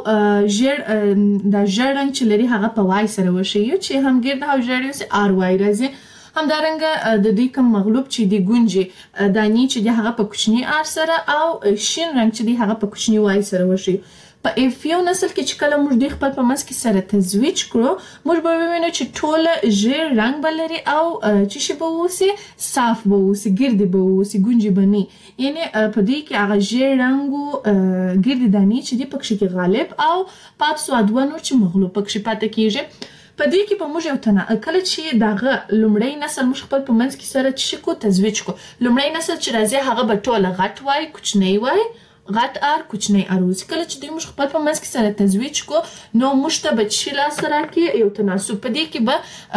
د ژیړ رنګ چې لري هغه په وای سره وښیو چې هم ګرد او ژیړ یو آر وای راځي. همدارنګه د دې کوم مغلوب چې دی ګونجې دانې چې دی هغه په کوچني آر سره او شین رنګ چې دی هغه په کوچني وای سره وښیو. په یو نسل کې چې کله موږ دوی خپل په منځ کې سره تزویج کړو موږ به ووینو چې ټوله ژیړ رنګ به لري او چې شی به ووسي صاف به ووسي، ګردې به ووسي، ګونجې به نه. یعنې په دې کې هغه ژیړ رنګو ګردې دانې چې دی پکښې کې غالب او پاتې سو دوه نور چې مغلوب پکښې پاتې کېږي. په دې کې به موږ یو کله چې دغه لومړی نسل موږ خپل په منځ کې سره چې کو تزویج کو، لومړی نسل چې راځي هغه به ټوله غټ وای، کوچنی وای، غټ آر، کوچنی آر وځي. کله چې دوی موږ خپل په منځ کې سره تزویج کو نو موږ ته به چې لاسته راکړي یو تناسب. په دې کې به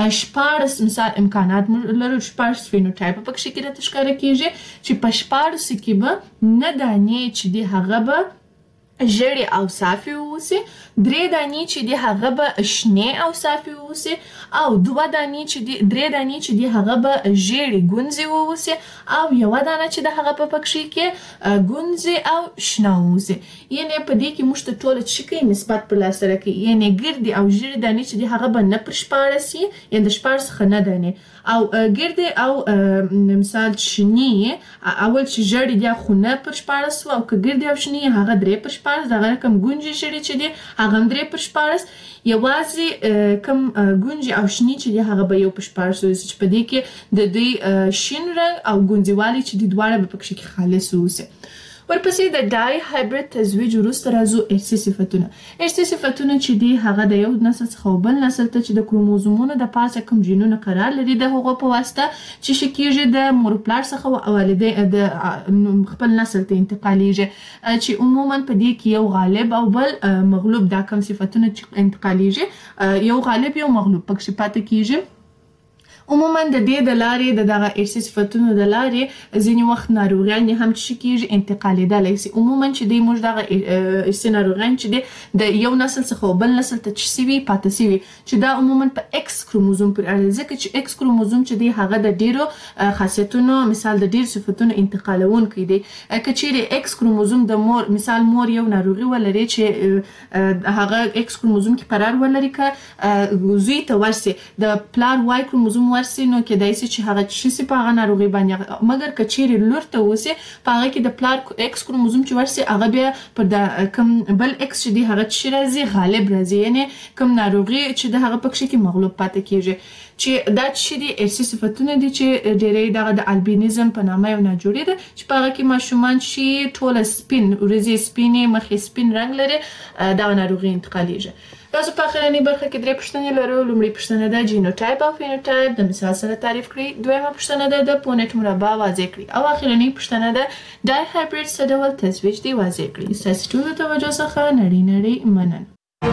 14 مثال امکانات لرو، 14 فینوټایپ پکښې کې راته ښکاره کېږي چې په 14 کې به نه دانې چې دی هغه به ژیړې او صافې ووسي، 3 دانې چې دی هغه به شنې او صافې ووسي او 2 دانې چې دی 3 دانې چې دی هغه به ژیړې ګونځې ووسي او 1 دانه چې د هغه په پکښې کې ګونځې او شنه ووسي. یعنې په دې کې موږ ته ټوله چې کوي نسبت پر لاسته راکوي، یعنې ګردې او ژیړې دانې چې دی هغه به نه پر 14 وي، یعنې د 14 څخه نه دانې او ګردې او مثال شنې اول چې ژیړې دی خو نه پر 14 او که ګردې او شنې هغه 3 پر 14 دغه رقم ګونجې ژیړې چې دی هغه هم 3 پر 14 یوازې کم ګونجې او شنې چې دی هغه به 1 پر 14 وي چې په دې کې د دوی شین رنګ او ګونځېوالی چې دی دواړه به پکښې کې خالص ووسي. ورپسې د ډای هایبرید تزویج وروسته راځو ارثي صفتونه. ارثي صفتونه چې دی هغه د یو نسل څخه بل نسل ته چې د کروموزومونو د پاسه کوم جینونه قرار لري د هغو په واسطه چې شي کېږي د مور پلار څخه والدین د خپل نسل ته انتقالیږي چې عموما په دې کې یو غالب او بل مغلوب دا کوم صفتونه چې انتقالیږي یو غالب یو مغلوب پکښې پاتې کېږي. عموما د دې د لارې دغه ارثي صفتونو د لارې ځینې وخت ناروغیان هم چې کېږي انتقالېدلی سي. عموما چې دی موږ دغه ارثي ناروغیان چې دی د یو نسل څخه بل نسل ته چې سوي پاتې سوي چې دا عموما په ایکس کروموزوم پورې اړه لري، ځکه چې ایکس کروموزوم چې دی هغه د ډیرو خاصیتونو مثال د ډیرو صفتونو انتقالونکی دی. که چیرې ایکس کروموزوم د مور مثال مور یو ناروغي ولري چې هغه ایکس کروموزوم کې قرار ولري که زوی ته ورسي د پلار وای کروموزوم ورسي نو کېدای سي چې هغه شي په هغه ناروغي باندې، مګر که چیرې لور ته وسي په هغه کې د پلار ایکس کروموزوم چې ورسي هغه بیا پر د کم بل ایکس چې دی هغه چې راځي غالب راځي، یعنی کم ناروغي چې د هغه پکښې کې مغلوب پاتې کېږي. چې دا چې دی ارثي صفتونه دي چې ډېری دغه د البینیزم په نامه یو ناجوړي ده چې په هغه کې ماشومان چې ټوله سپین ورځې سپینې مخې سپین رنګ لري دغه ناروغي انتقالیږي. تاسو په اخرنۍ برخه کې 3 پوښتنې لرو. لومړۍ پوښتنه ده جینوټایپ او فینوټایپ د مثال سره تعریف کړئ. دویمه پوښتنه ده د پونیټ مربع واضح کړئ او اخرنۍ پوښتنه ده ډای هایبرید څه ډول تزویج دی واضح کړئ. ستاسو ټولو توجه څخه نړۍ مننه.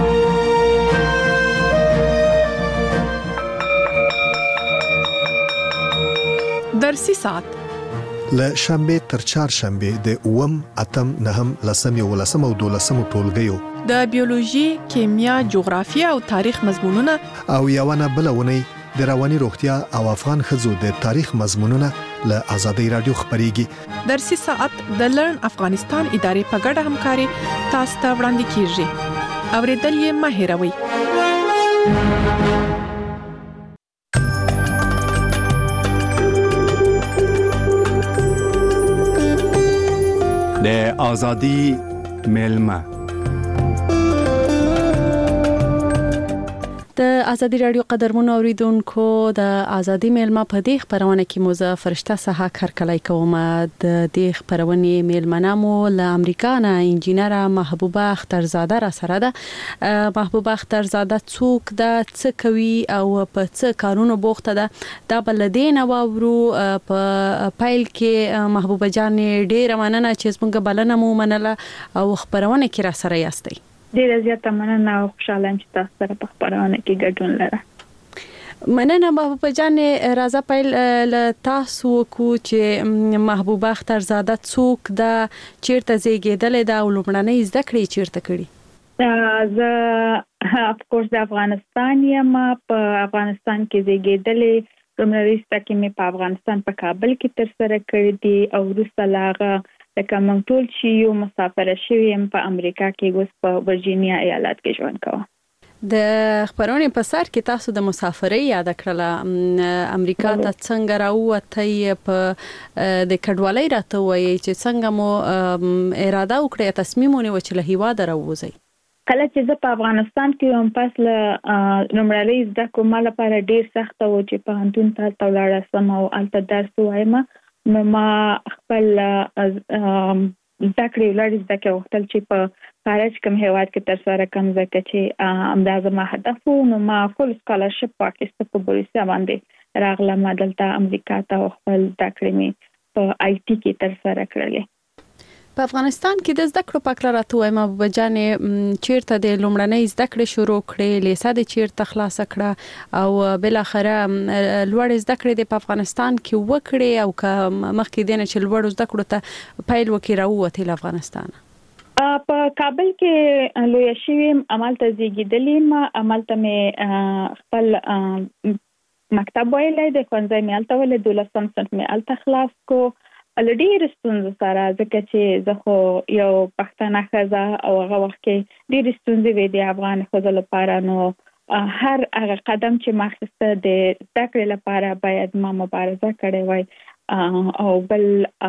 درسي ساعت له شنبه تر چهارشنبه د 8، 8، 9، 10 او 12 ټولګیو د بیولوژي، کیمیا، جغرافیه او تاریخ مضمونونه او یوونه بلونه د رواني روغتیا او افغان ښځو د تاریخ مضمونونه له آزادۍ رادیو خبريږي. درسي ساعت د لرن افغانستان ادارې په ګډه همکاري تاسو ته وړاندې کیږي. اوریدل یې مه هېروئ. له آزادی میلمه. د ازادي رادیو قدرمنو اوریدونکو د ازادي میلمه په دې خبرونه کې مو فرشته صحه کارکلای کوم د دې خبرونه میلمنامو له امریکا نه انجینر محبوبه اخترزاده را سره ده. محبوبه اخترزاده څوک ده، څه کوي او په څه کارونو بوخته ده، دا بلدین او په پایل کې محبوبه جان ډیره مننه چې څنګه بلنه مو منله او خبرونه کې را سره یاستئ. ډیره زیاته مننه او خوشاله یم چې تاسو سره په خبرونه کې ګډون لرم. مننه محبوبه جان. راځه پیل له تاسو کو چې محبوبه اخترزاده څوک ده، چیرته زیږیدلې ده او لومړنۍ زده کړې چیرته کړې؟ زه اف کورس د افغانستان یم، په افغانستان کې زیږیدلې. لومړنۍ زده کړې مې په افغانستان په کابل کې تر سره کړې دي او وروسته له هغه لکه موږ ټول چې یو مسافر شوی یم په امریکا کې، اوس په ورجینیا ایالت کې ژوند کوم. د خبرونه په سر کې تاسو د مسافرۍ یاد کړله، امریکا ته څنګه راووتئ، په د کډوالۍ راته وایي چې څنګه مو اراده وکړه، تصمیم ونیو چې له هیواده راووځئ؟ کله چې زه په افغانستان کې وم، پس له لومړنۍ زده کړو ما لپاره ډیر سخت و چې پوهنتون ته ولاړ شم او هلته درس ووایم. نو ما خپل زده کړې غوښتل چې په خارج کوم هیواد کې تر سره کوم، ځکه چې همدا زما هدف و. نو ما فول سکالرشپ واخیسته په بوریسیا باندې راغلم دلته امریکا ته، خپل زده کړې مې په آی ټي کې تر سره کړلې. په افغانستان کې د زده کړو په اړه راته وایم محبوبه جان، چیرته د لومړنۍ زده کړې شروع کړې، لیسه د چیرته خلاص کړه او بل اخره لوړ زده کړې د افغانستان کې وکړې او مخکې دینه چې لوړ زده کړو ته پیل وکړي راووتې له افغانستان؟ په کابل کې لوی شوم، عملته زیږیدلې، عملته مې خپل مکتب ویلې د ښوونځي مې الته ولې 12 صنف مې الته خلاص کو. ډېر ستونزې سره، ځکه چې زه خو یو پښتنه ښځه او هغه وخت کې ډېر ستونزې وې د افغان ښځو لپاره. نو هر هغه قدم چې ما اخیسته د زده کړې لپاره باید ما مبارزه کړې وای. او بل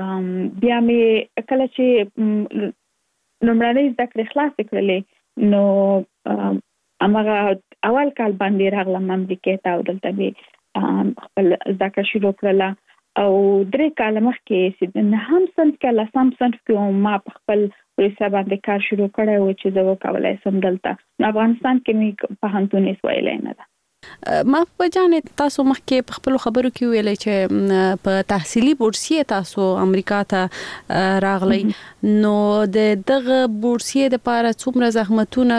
بیا مې کله چې لومړنۍ زده کړې خلاصې کړلې، نو هماغه اول کال باندې راغلم امریکا ته او دلته مې خپل زده کړه شروع کړله. او 3 کال مخکې چې نه هم صنف کې لسم صنف کې ما په خپل ورسره باندې کار شروع کړی و چې زه وکولای سم دلته افغانستان کې مې په پوهنتون ویلې نه ده. محبوبه جان، تاسو مخکې په خپل خبرو کې ویلې چې په تحصیلي بورسیه تاسو امریکا ته راغلی، نو دغه بورسیه د لپاره څومره زحمتونه،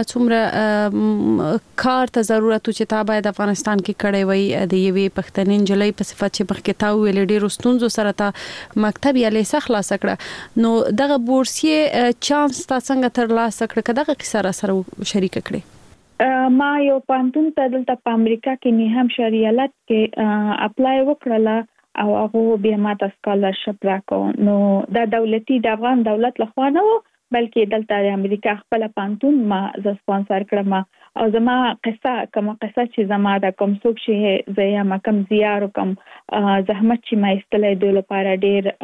څومره کار ته ضرورت چې تا باید افغانستان کې کړی وای د یوې پښتنې نجلۍ په صفت چې مخکې تا ویلې ډېرو ستونزو سره تا مکتب یا لیسه خلاص کړه، نو دغه بورسیه چانس تا څنګه ترلاسه کړ؟ که دغه کیسه را سره شریک کړې؟ ما یو پوهنتون ته دلته په امریکا کې نیو همشایر ایالت کې اپلای وکړله او هغه بیا ما ته سکالرشپ راکو. نو دا دولتي د افغان دولت لخوا نه و، بلکې دلته د امریکا خپل پوهنتون ما ز سپانسر کړم. او زما قصه چې زما د کوم څوک چې زه یم کوم زیار کوم زحمت چې ما استلې د لپاره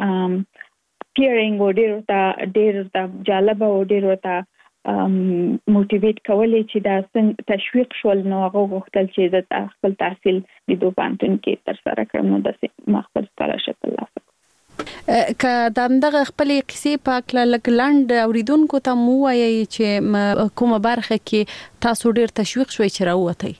ډېر پیرینګ او ډېر جالب او ډېر ته موټیویټ کولې چې دا څنګه تشویق شول. نو هغه غوښتل چې د خپل تحصیل د دوه پوهنتون کې تر سره کړم، نو د خپل سکالرشپ ترلاسه کړم. که دغه خپل قصې په اړه لګلند اوریدونکو ته مو وایي چې کومه برخه کې تاسو ډیر تشویق شوي چې راووتئ؟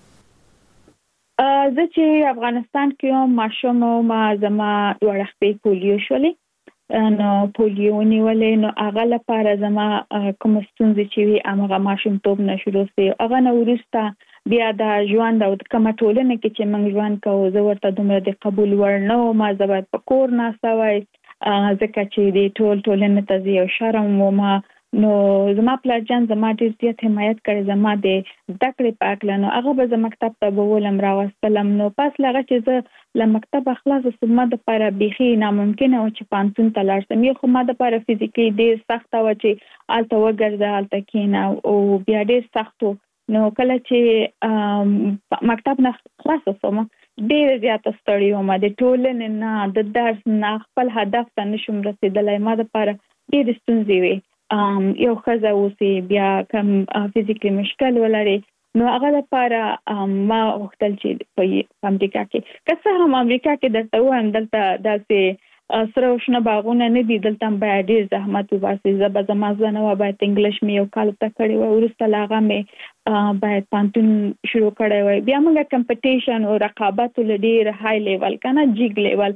زه چې افغانستان کې ماشوم ما زما دوه خپې پولیو شولې، نو پولیو نیولې. نو هغه لپاره زما کوم ستونزې چې وي هغه ماشوم توپ نه شروع سي. هغه نو وروسته بیا د ژوند او د کومه ټولنه کې چې موږ ژوند کوو زه ورته دومره د قبول وړ نه وم. زه باید په کور ناسته وای ځکه چې د ټولنې ته یو شرم وم. نو زما پلارجان زما ډیر زیات حمایت کړی زما د زده کړې په اړه. نو هغه به زه مکتب ته بولم راوستلم. نو پس لغه چې زه له مکتب خلاص سم د لپاره بيخي ناممکن او چې پانتون ته لاړ سم. یو خو ما د لپاره فزیکلی ډیر سخت و چې آلته وګرځه آلته کینا او بیا ډیر سخت. نو کله چې مکتب نه خلاص سم ډیر زیات ستړی وم. د ټولنې نه د درس نه خپل هدف ته نشم رسیدلای. ما د لپاره ډېر ستونزې وي یو ښځه اوسې بیا کم فزیکلی مشکل ولري نو هغه لپاره ما وختل چې په امریکا کې که څه هم امریکا کې درته وایم دلته داسې سره وشنه باغونه نه دي دلته باید ډېر زحمت وباسي زما زنه باید انګلیش مې یو کال ته کړی وای وروسته لاغه مې باید پانتون شروع کړی وای بیا موږ کمپټیشن او رقابت له ډېر های لیول کنه جیګ لیول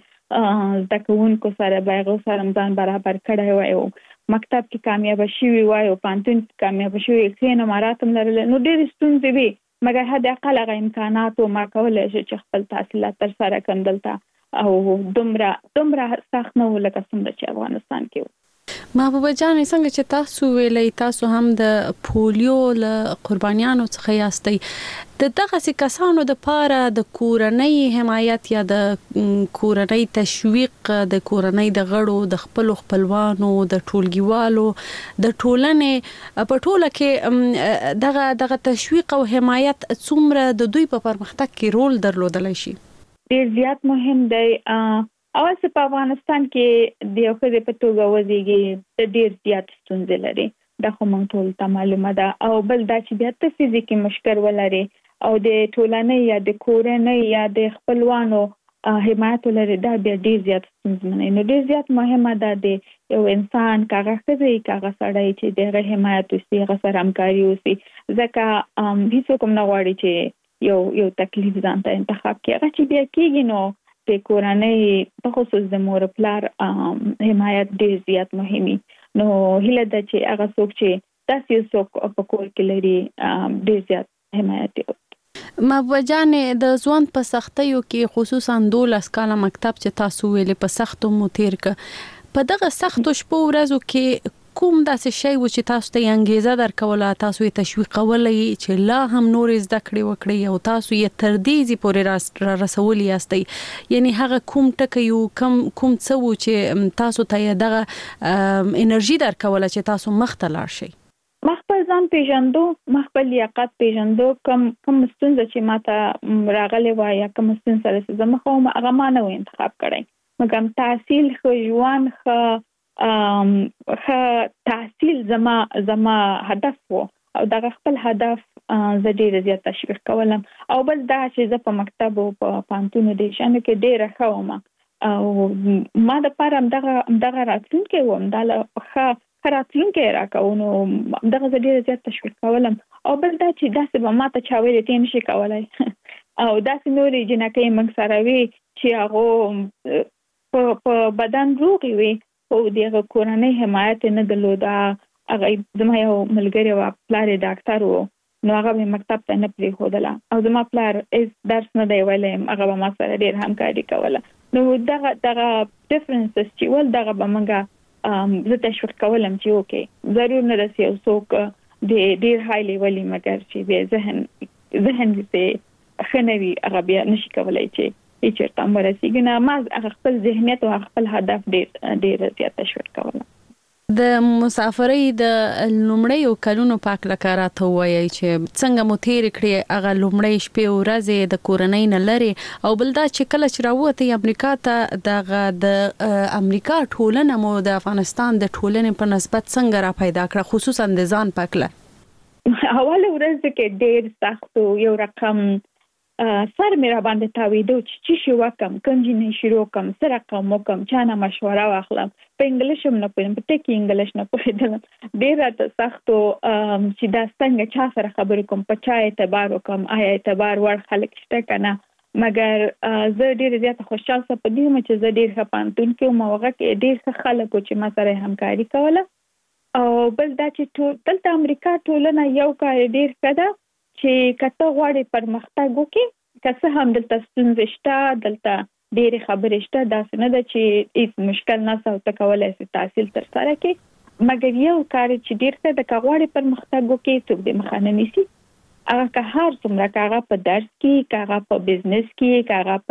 د کوونکو سره باغ سره ځان برابر کړی وای او مکتب کې کامیاب شوی وای او پانتون کې کامیاب شوی خینه مراتب لرل نو ډېر ستونزې وي مګر هدا اقل امکانات او ما کولای شي چې خپل تحصیلات تر سره کړم دلته او دومره سخت نه ولکه څنګه چې افغانستان کې محبوبه جان څنګه چې تاسو ویلې تاسو هم د پولیو له قربانیانو څخه یاستئ د دغه کسانو د پاره د کورنۍ حمایت یا د کورنۍ تشویق د کورنۍ د غړو د خپلوانو د ټولګیوالو د ټولنې په ټوله کې دغه تشویق او حمایت څومره د دوی په پرمختګ کې رول درلودلی شي ډېر زیات مهم دی اول څه په افغانستان کې د یو ښځې په توګه وزیږي ډېر زیات ستونزې لري دا خو موږ ټول ته معلومه ده او بل دا چې بیا ته فزیکي مشکل ولري او د ټولنې یا د کورنۍ یا د خپلوانو حمایت لري دا بیا ډېر زیات ستونزمن نو ډېر زیات مهمه ده د یو انسان کاغه ښځې کاغه سړی چې دغه حمایت وسي هغه سره همکاري وسي ځکه هیڅ کوم نه غواړي چې یو تکلیف ځان ته انتخاب کړي هغه چې بیا کېږي نو د کورنۍ په خصوص د مور پلار حمایت ډېر زیات مهمي نو هله د چې هغه څوک چې تاسو څوک په کور کې لري ډېر زیات حمایت کوي محبوبه جان د ځوان په سختیو کې خصوصا 12 کاله مکتب چې تاسو ویلې په سختو مو تیر ک په دغه سختو شپو ورځو کې کوم داسې شی و چې تاسو ته انګیزه درکوله تاسو یې تشویقولې چې لا هم نور زده کړې وکړي او تاسو یې تر دې پورې رسولي یاستئ یعنی هغه کوم ټکی یو کوم څه و چې تاسو ته دغه انرژي درکوله چې تاسو مخ ته لاړ شئ خپل ځان پیژندو خپل لیاقت پیژندو کوم ستونزه چې ماته راغلی وای یا کوم ستونزه سره زما خو هغه ما نه انتخاب کړی مګم تحصیل خو ژوند تحصیل زما هدف وو او دا خپل هدف زه ډېر زیات تشویق کولم او بل دا چې زه په مکتب او په پانتون د شانو کې ډېر ښه او ما د پاره دغه راتلونکي وم دا ښه راتلونکي راکاو نو دغه زه ډېر زیات تشویق کولم او بل دا چې داسې به ماته چا ویلې ته نشي کولای او داسې نورې جنکۍ موږ سره وي چې هغه په بدن روغې وي او دغه کورنۍ حمایت نه درلوده هغه زما یو ملګری و پلار ډاکټر و نو هغه به مکتب ته نه پرېښودله او زما پلار درس نه دی ویلی هغه به ما سره ډېر همکاري کوله نو دغه ډفرنسز چې ول دغه به موږ زه تشویق کولم چې اوکې ضرور نه رسي یو څوک ډېر های لیولي مګر چې بیا ذهن دې ښه نه وي هغه بیا نشي کولی چې چیرته مرسیږي نه ما خپل ذهنیت او خپل هدف ډېر زیات تشویق کوله د مسافرۍ د لومړیو کلونو پاک لکه راته وایي چې څنګه مو تیر کړی هغه لومړی شپې ورځې د کورنۍ نه لري او بل دا چې کله چې راوته امریکا ته د امریکا ټولنه مو د افغانستان د ټولنې په نسبت څنګه را پیدا کړه خصوصا د ځان پاکله اوله ورځ کې ډېر سخت یو رقم سر مې را باندې تاویدو چې شي وکم کوم جنې شروع کوم سره کوم کوم چانه مشوره واخلم په انګلیش هم نه پوهیم په ټکی انګلیش نه پوهیدم ډېر راته سختو چې دا څنګه چا سره خبرې کوم په چا اعتبار وکم آیا اعتبار ور خلک شته کنه مګر زه ډېر زیات خوشاله سم په دې چې زه ډېر ښه پانتون کې موغه کې ډېر ښه خلک چې ما سره همکاري کوله او بل دا چې دلته امریکا ټولنه یو کار ډېر ښه ده چې کته غواړي پرمختګ وکړي که څه هم دلته ستونزې شته دلته ډېرې خبرې شته داسې نه ده چې هیڅ مشکل نشته او ته کولی شې تحصیل ترسره کړې مګر یو کار چې ډېر ښه ده که غواړي پرمختګ وکړي څوک دې مخه نه نیسي هغه که هر څومره که هغه په درس کې که هغه په بزنس کې که هغه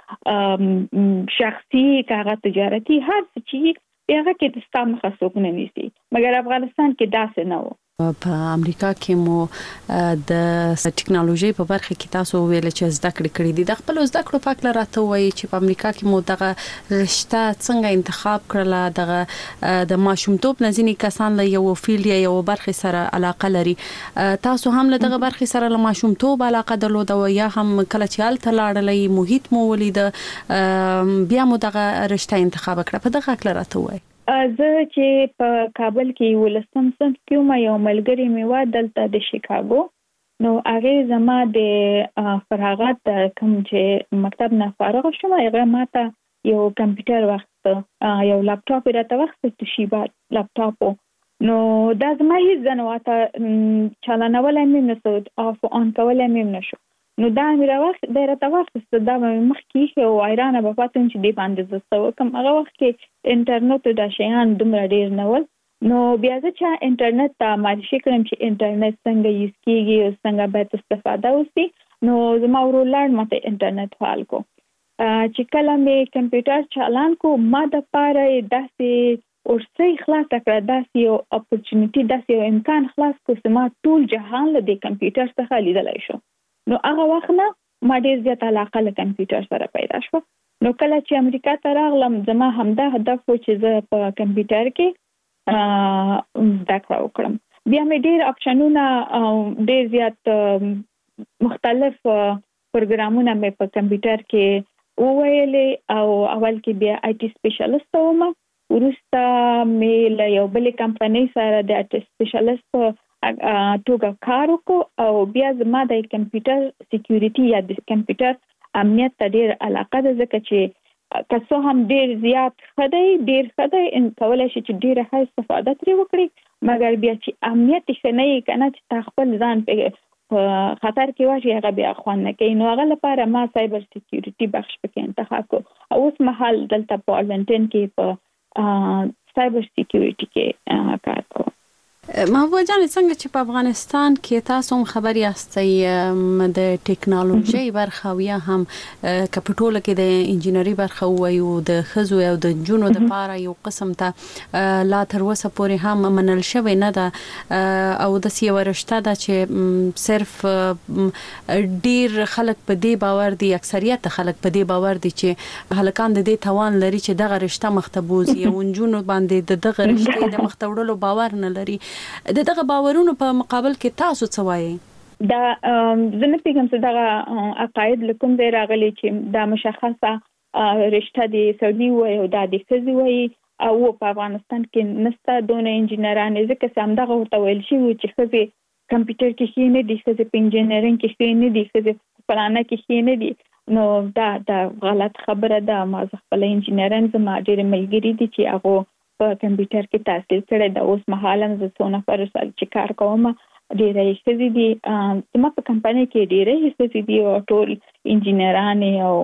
په شخصي که هغه تجارتي هر څه چې هغه کې د ستا مخه څوک نه نیسي مګر افغانستان کې داسې نه و په امریکا کې مو د ټیکنالوژي په برخه کې تاسو ویل چې زده کړې دي د خپل زده کړو په اړه راته وایي چې په امریکا کې مو دغه رشته څنګه انتخاب کړله دغه د ماشومتوب نزینی کسان له یو فیلډ یا یو برخه سره علاقه لري تاسو هم له دغه برخه سره له ماشومتوب علاقه درلوده یا هم کله چې حالت لاړلې محیط مو ولید بیا مو دغه رشته انتخاب کړه په دغه اړه راته وایي زه چې په کابل کې ولسم صنف کې ما یو ملګری میوا دلته د شیکاګو نو هغه زما د فراغت کوم چې مکتب نه فارغ شوم هغه ماته یو کمپیوټر وخت یو لپټاپ راته وخت توشیبا لپټاپ نو دا زما هیڅ ځنواته چالانول مې نسو اف اون کول مې نشو نو دا مې راوخت د راته وخت دا مخ کې او ایران په پاتون چې دی باندې زسو کوم هغه وخت کې انټرنیټ د شیان دومره ډیر نه ول نو بیا چې انټرنیټ ته معرفي کړم چې انټرنیټ څنګه یوز کیږي او څنګه باید استفاده وشي نو زما ورولړ مته انټرنیټ فعال کو چې کله مې کمپیوټر چالان کو ما د پاره داسې ورسې خلاص کړه داسې یو اپورچونټی داسې یو امکان خلاص کو چې ما ټول جهان له کمپیوټر څخه لیدلای شو نو هغه وخت نه ما ډیر زیات علاقه له کمپیوټر سره پیدا شو نو کله چې امریکا ته راغلم زما همدا هدف و چې زه په کمپیوټر کې زده کړه وکړم بیا مې ډیر اپشنونه ډیر زیات مختلف پروګرامونه مې په کمپیوټر کې وویلې او اول کې بیا آی ټي سپیشلیست وم ورسته مې له یو بل کمپنۍ سره د آی ټي سپیشلیست توګه کار وکړ او بیا زما د کمپیوټر سکیورټي یا د کمپیوټر امنیت ته ډیر علاقه ده ځکه چې کڅو هم ډیر زیات خدای ان کولای شي چې ډیره ښه استفاده ترې وکړي مګر بیا چې امنیت ښه نه یې کنه چې خپل ځان په خطر کې واچي هغه بیا خوان نه کوي نو هغه لپاره ما سایبر سکیورټي بخش پکې انتخاب کړ او اوس مهال دلته په آرلنټن کې په سایبر سکیورټي کې کار کوم محبوبه جان څنګه چې په افغانستان کې تاسو هم خبر یاستئ د ټیکنالوژي برخه یا هم کپټول کې د انجینری برخه وایو د خزو او د جنونو د پاره یو قسم ته لا تر اوسه پورې هم منل شوی نه ده او د سی ورشته ده چې صرف ډیر خلک په دې باور دي اکثریت خلک په دې باور دي چې هلکان د دې توان لري چې دغه رشته مختبوزي او جنونو باندې دغه رشته د مختوړلو باور نه لري دغه باورونو په مقابل کې تاسو څه وایي دا زنه پیغام څه دغه عقاید لکم دی راغلي چې دا مشخصه رشته دی سعودي وای او د خزي وای او په افغانستان کې نستا دونه انجینران ځکه چې هم دغه ورته ویل شي چې خزي کمپیوټر کې شي نه دي خزي په انجینرینګ کې شي نه دي خزي په پلانه کې شي نه دي نو دا غلط خبره ده ما خپل انجینران زما ډېر ملګری دي چې هغه په کمپیوټر کې تحصیل کړی د اوس مهال هم زه څونه پر چې کار کوم ډېرې ښځې دي زما په کمپنۍ کې ډېرې ښځې دي او ټول انجینران او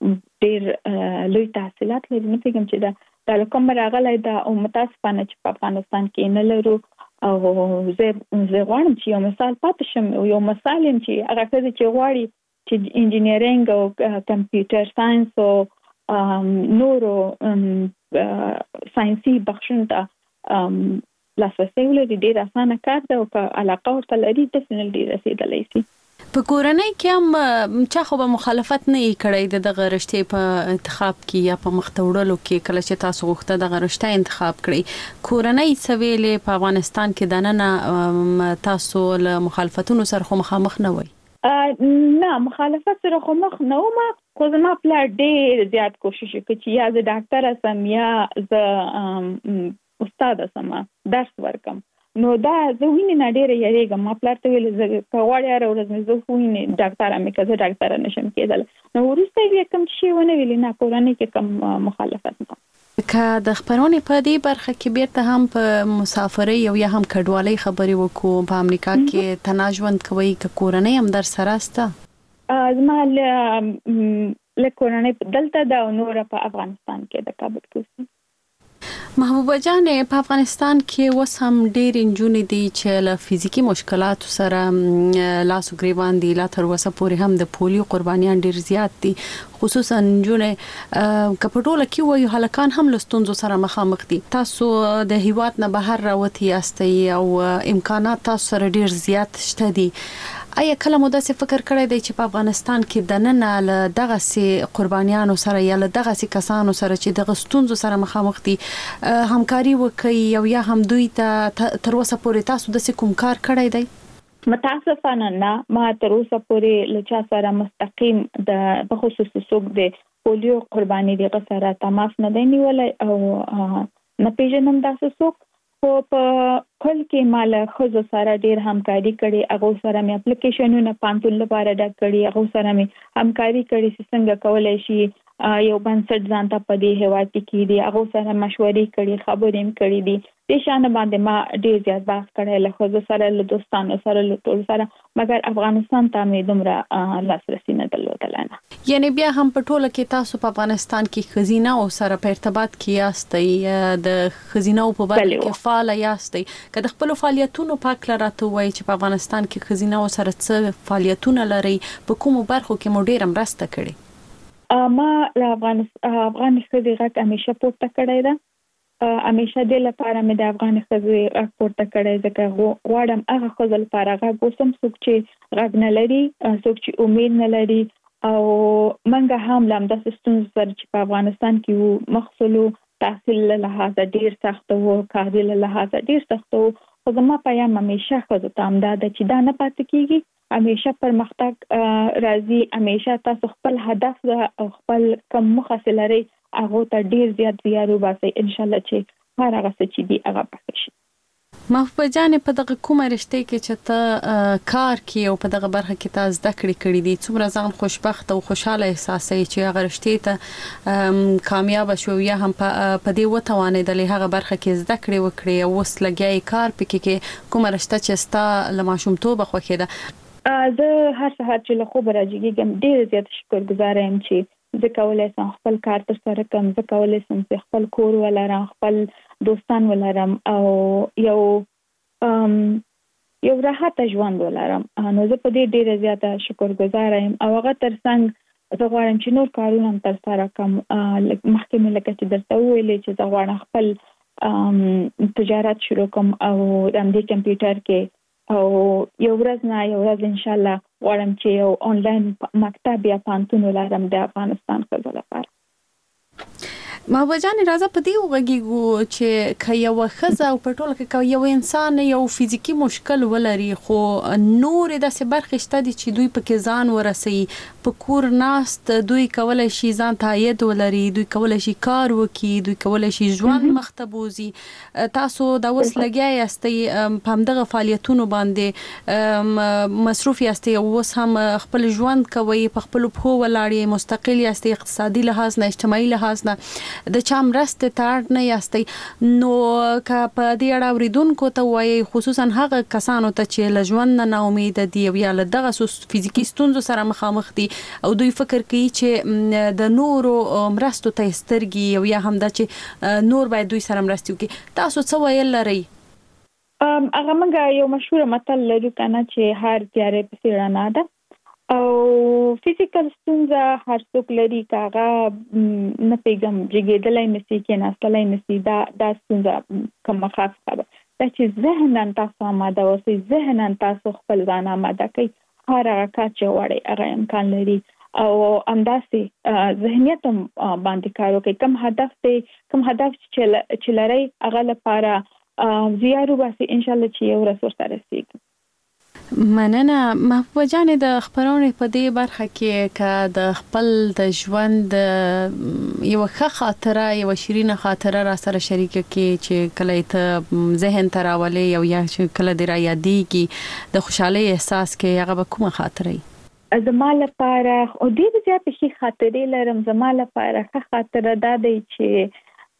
ډېر لوی تحصیلات لري نو فکر چې دا کوم راغلی دا او متاسفانه چې په افغانستان کې نه لرو او زه غواړم چې یو مثال پاتې شم یو مثال چې هغه ښځې چې غواړي چې انجینرینګ او کمپیوټر ساينس او نورو ساينسي بخښنه ته لاسرسي ولري ډیر اسانه کار ده او که علاقه ورته لري د سنل ډیر رسیدلی شي په کورنۍ کې هم چا خو به مخالفت نه کړی دغه رشتې په انتخاب کې یا په مختوړلو کې کله چې تاسو غوښته دغه رشتې انتخاب کړی کورنۍ سویلې په افغانستان کې دننه تاسو له مخالفتونو سره مخامخ نه وای نه مخالفت سره خو مخ نه ومه خو زما پلار ډېر زیات کوشش وکړ چې یا زه ډاکټره سم یا زه استاده سم درس ورکم نو دا زه وینې نه ډېره یریږم ما پلار ته ویل زه که غواړې هره ورځ مې زه وینې ډاکټره مې که زه ډاکټره نشم کېدلی نو وروسته یې کوم شی ونه ویلې نه کورنۍ کې کوم مخالفت نه که د خبرونې په دې برخه کې بیرته هم په مسافرۍ او یا هم کډوالۍ خبرې وکړو په امریکا کې تنها ژوند کوي که کورنۍ هم در سره سته زما له کورنۍ دلته دا نور په افغانستان کې د کابل کې محبوبه جان په افغانستان کې اوس هم ډېر نجونې دي چې له فزیکی مشکلاتو سره لاس او ګریوان دي. لا تر اوسه پورې هم د پولیو قربانیان ډېر زیات دي، خصوصا نجونې کپټوله کې وایي هلکان هم له ستونزو سره مخامخ دي. تاسو د هیواد نه بهر راوتی یاستئ او امکانات تاسو سره ډېر زیات شته دي. آیا کله مو داسې فکر کړی دی چې په افغانستان کې د نن له دغه سي قربانیانو سره یا له دغه سي کسانو سره چې دغه ستونزو سره مخامخ دي همکاري وکړي، او یا هم دوی ته تر اوسه پورې تاسو د کوم کار کړی دی؟ متاسفانه نه، ما تر اوسه پورې له چا سره مستقیم د بخصوص څوک د پولیو قرباني دغه سره تماس نه دی نیولای او نه پیژنم داسې څوک. خو په کل کې مال خزو سره ډیر همکاري کړي، هغه سره مې اپلیکیشنونه پانتول لپاره ډک کړي، هغه سره مې همکاري کړي چې څنګه کولای شي یو بنسټ ځان ته په دې هیواد کې دي، هغه سره مشورې کړي، خبرې هم کړي دي. د شان باندې ما ډیر زیات بحث کړی له خزو سره، له دوستانو سره، له ټول سره، مګر افغانستان ته مې دومره لاسرسي نه درلودل. یعنی بیا هم په ټوله کې تاسو په افغانستان کې خزینه او سره په ارتباط کې یاستئ، د خزینه په برخه کې فعال یاستئ. که د خپل فعالیتونو پاک لراته وای چې په افغانستان کې خزینه او سره څه فعالیتونه لري، په کومو برخو کې مو ډیر مرسته کړې؟ ما له افغان خزي غږ همیشه پورته کړی ده. همیشه د لپاره مې د افغان خزي غږ پورته کړی ځکه غواړم هغه خزل لپاره غږ وسم، څوک چې غږ نه لري، څوک چې امید نه لري. او منګه هم لم د ستونزو سره چې په افغانستان کې مخصلو تحصیل له لحاظ ډیر سخت وو، کاري له لحاظ ډیر سخت وو. خو زما پیغام همیشه خزو ته امداد چې دا نه پاتې کیږي، همیشه پرمختګ راځي، همیشه تاسو خپل هدف او خپل کوم مخه لري هغه ته ډیر زیات زیارو باسي، ان شاء الله چې هر هغه څه چې دی هغه پاتې شي. محبوبه جان په دغه کومه رشته کې چې ته کار کوي او په دغه برخه کې تاسو زده کړې دي، څومره ځان خوشبخت او خوشاله احساسوي چې هغه رشته ته کامیاب شو یا هم په دې وتوانېدلې هغه برخه کې زده کړې وکړي او اوس لګیای کار پکې کې کومه رشته چې ستا له ماشومتوب خوښه ده؟ زه هر سهار چې له خوب راځم ډیر زیات شکرګزار یم چې زه کولای شم خپل کار تر سره کوم، زه کولای شم خپل کور ولرم، خپل دوستان ولرم او یو راحت ژوند ولرم. نو زه په دې ډیره زیاته شکرګزار یم او هغه ترڅنګ زه غواړم چې نور کارونه تر سره کوم. مخکې مې لکه چې درته ویلې چې زه غواړم خپل تجارت شروع کوم او د دې کمپیوټر کې او یو ورځ ان شاء الله غواړم چې یو آنلاین مکتب یا پانتون ولرم د افغانستان خزو لپاره. محبوبه جان راځه په دې وګورئ چې که یو خزه او په ټوله کې یو انسان یو فزیکی مشکل ولري خو نور داسې برخې شته دي چې دوی پکې ځان ورسي، په کور ناست دوی کولای شي ځان ته عاید ولري، دوی کولای شي کار وکړي، دوی کولای شي ژوند مخته بوزي. تاسو دا اوس لګیا یاستئ په همدغه فعالیتونو باندې مصروف یاستئ، اوس هم خپل ژوند کوي، په خپل پښو ولاړ، مستقل یاستئ، اقتصادي لحاظ نه، اجتماعي لحاظ نه د چا مرسته ته اړ نه یاستئ. نو که په دې اړه اوریدونکو ته وایي، خصوصا هغه کسانو ته چې له ژوند نه امید دي یا له دغه فزیکی ستونزو سره مخامخ دي او دوی فکر کوي چې د نورو مرستو ته سترګي او یا هم دا چې نور باید دوی سره مرستي وکړي، تاسو څه ویل لرئ؟ هغه موږ یو مشهور متل لرو کنه چې هر تیارې پسې رڼا ده او فزیکل ستونزه هر څوک لري، کاغه نه پیغام جګېدلای نشي کې ناستلای نشي، دا ستونزه کومه خاصه ده چې ذهنن تاسو آماده اوسئ، ذهنن تاسو خپل ځان آماده کړئ، هر هغه کار چې وړي هغه امکان لري او همداسې ذهنیت باندې کار وکړئ. کوم هدف چې لري هغه لپاره زیارو باسي، ان شاء الله چې یو ورځ ورته رسیږي. مننه محبوبه جان. د خبرونې په دې برخه کې که د خپل د ژوند یو ښه خاطره، یو شیرینه خاطره را سره شریکه کې چې کله ته ذهن ته راولي او یا چې کله دې را یادېږي د خوشحالۍ احساس کې، هغه به کومه خاطره وي؟ زما لپاره او ډېرې زیاتې ښې خاطرې لرم. زما لپاره ښه خاطره دا دی چې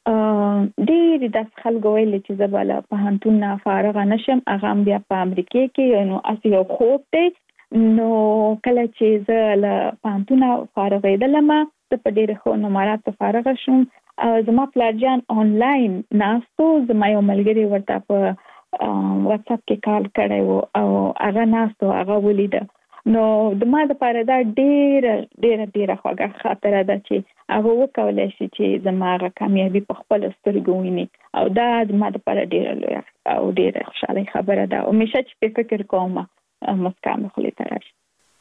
ډېر د خلکو ویل چې زه بل پوهنتون نه فارغ نشم، هغه بیا په امریکا کې نو اسی یو خوب دی. نو کله چې زه له پوهنتون فارغېدلم، زه په ډېر ښه نمراتو فارغ شوم زما پلارجان آنلاین ناستو، زما یو ملګری ورته په واتس اپ کې کال کړی و او هغه ناستو، هغه ولید. نو د ما لپاره دا ډېره خوږه خاطره ده چې هغه وکولای شي چې زما هغه کامیابي په خپل سترګو ویني او دا د ما لپاره ډېره لویه او ډېره خوشاله خبره ده. همیشه چې په فکر کوم مسکا مې خولې ته راشي.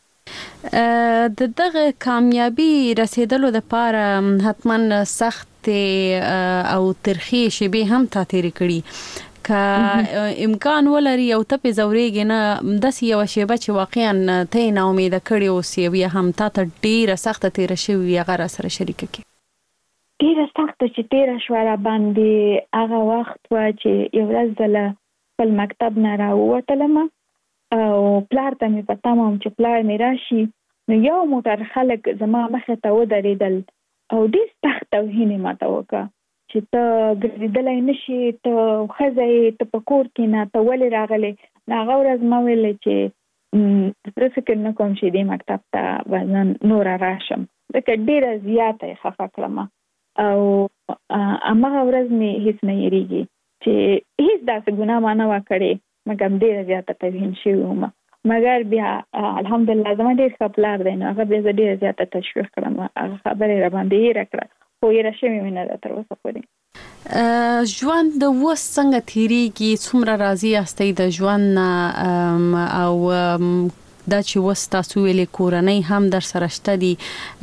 د دغه کامیابی رسیدلو لپاره حتما سخت او ترخی شیبې هم تا تیرې کړي. که امکان ولري او ته په زورېږي نه داسې یو شیبه چې واقعا ته نه امیده کړې اوسې بیا هم تا ته ډېره سخته تیره شوې هغه راسره شریکه کړي. ډېره سخته چې تیره شوه را باندې هغه وخت و چې یو ورځ زه له خپل مکتب نه راووتلم او پلار ته مې په تمه وم چې پلار مې راشي. نو یو موټر خلک زما مخې ته ودرېدل او ډېر سخت توهین یې ماته وکړه چې ته ګرځېدلی نه شي، ته ښځه یې، ته په کور کې نه، ته ولې راغلې. نو هغه ورځ ما ویلې چې زه فکر نه کوم چې دې مکتب ته به نوره راشم، ځکه ډېره زیاته یې خفه کړم او هماغه ورځ مې هېڅ نه هېرېږي چې هېڅ داسې ګناه ما نه وه کړې مګر ډېره زیاته توهین شوې وم. مګر بیا الحمدلله زما ډېر ښه پلار دی، نو هغه بیا زه ډېره زیاته تشویق کړم، هغه خبرې را باندې هېره کړه خو هېره شوې مې نه ده تر اوسه پورې. ژوند اوس څنګه تیریږي؟ څومره راضي یاستئ د ژوند نه او دا چې اوس تاسو ویلې کورنۍ هم در سره شته دي،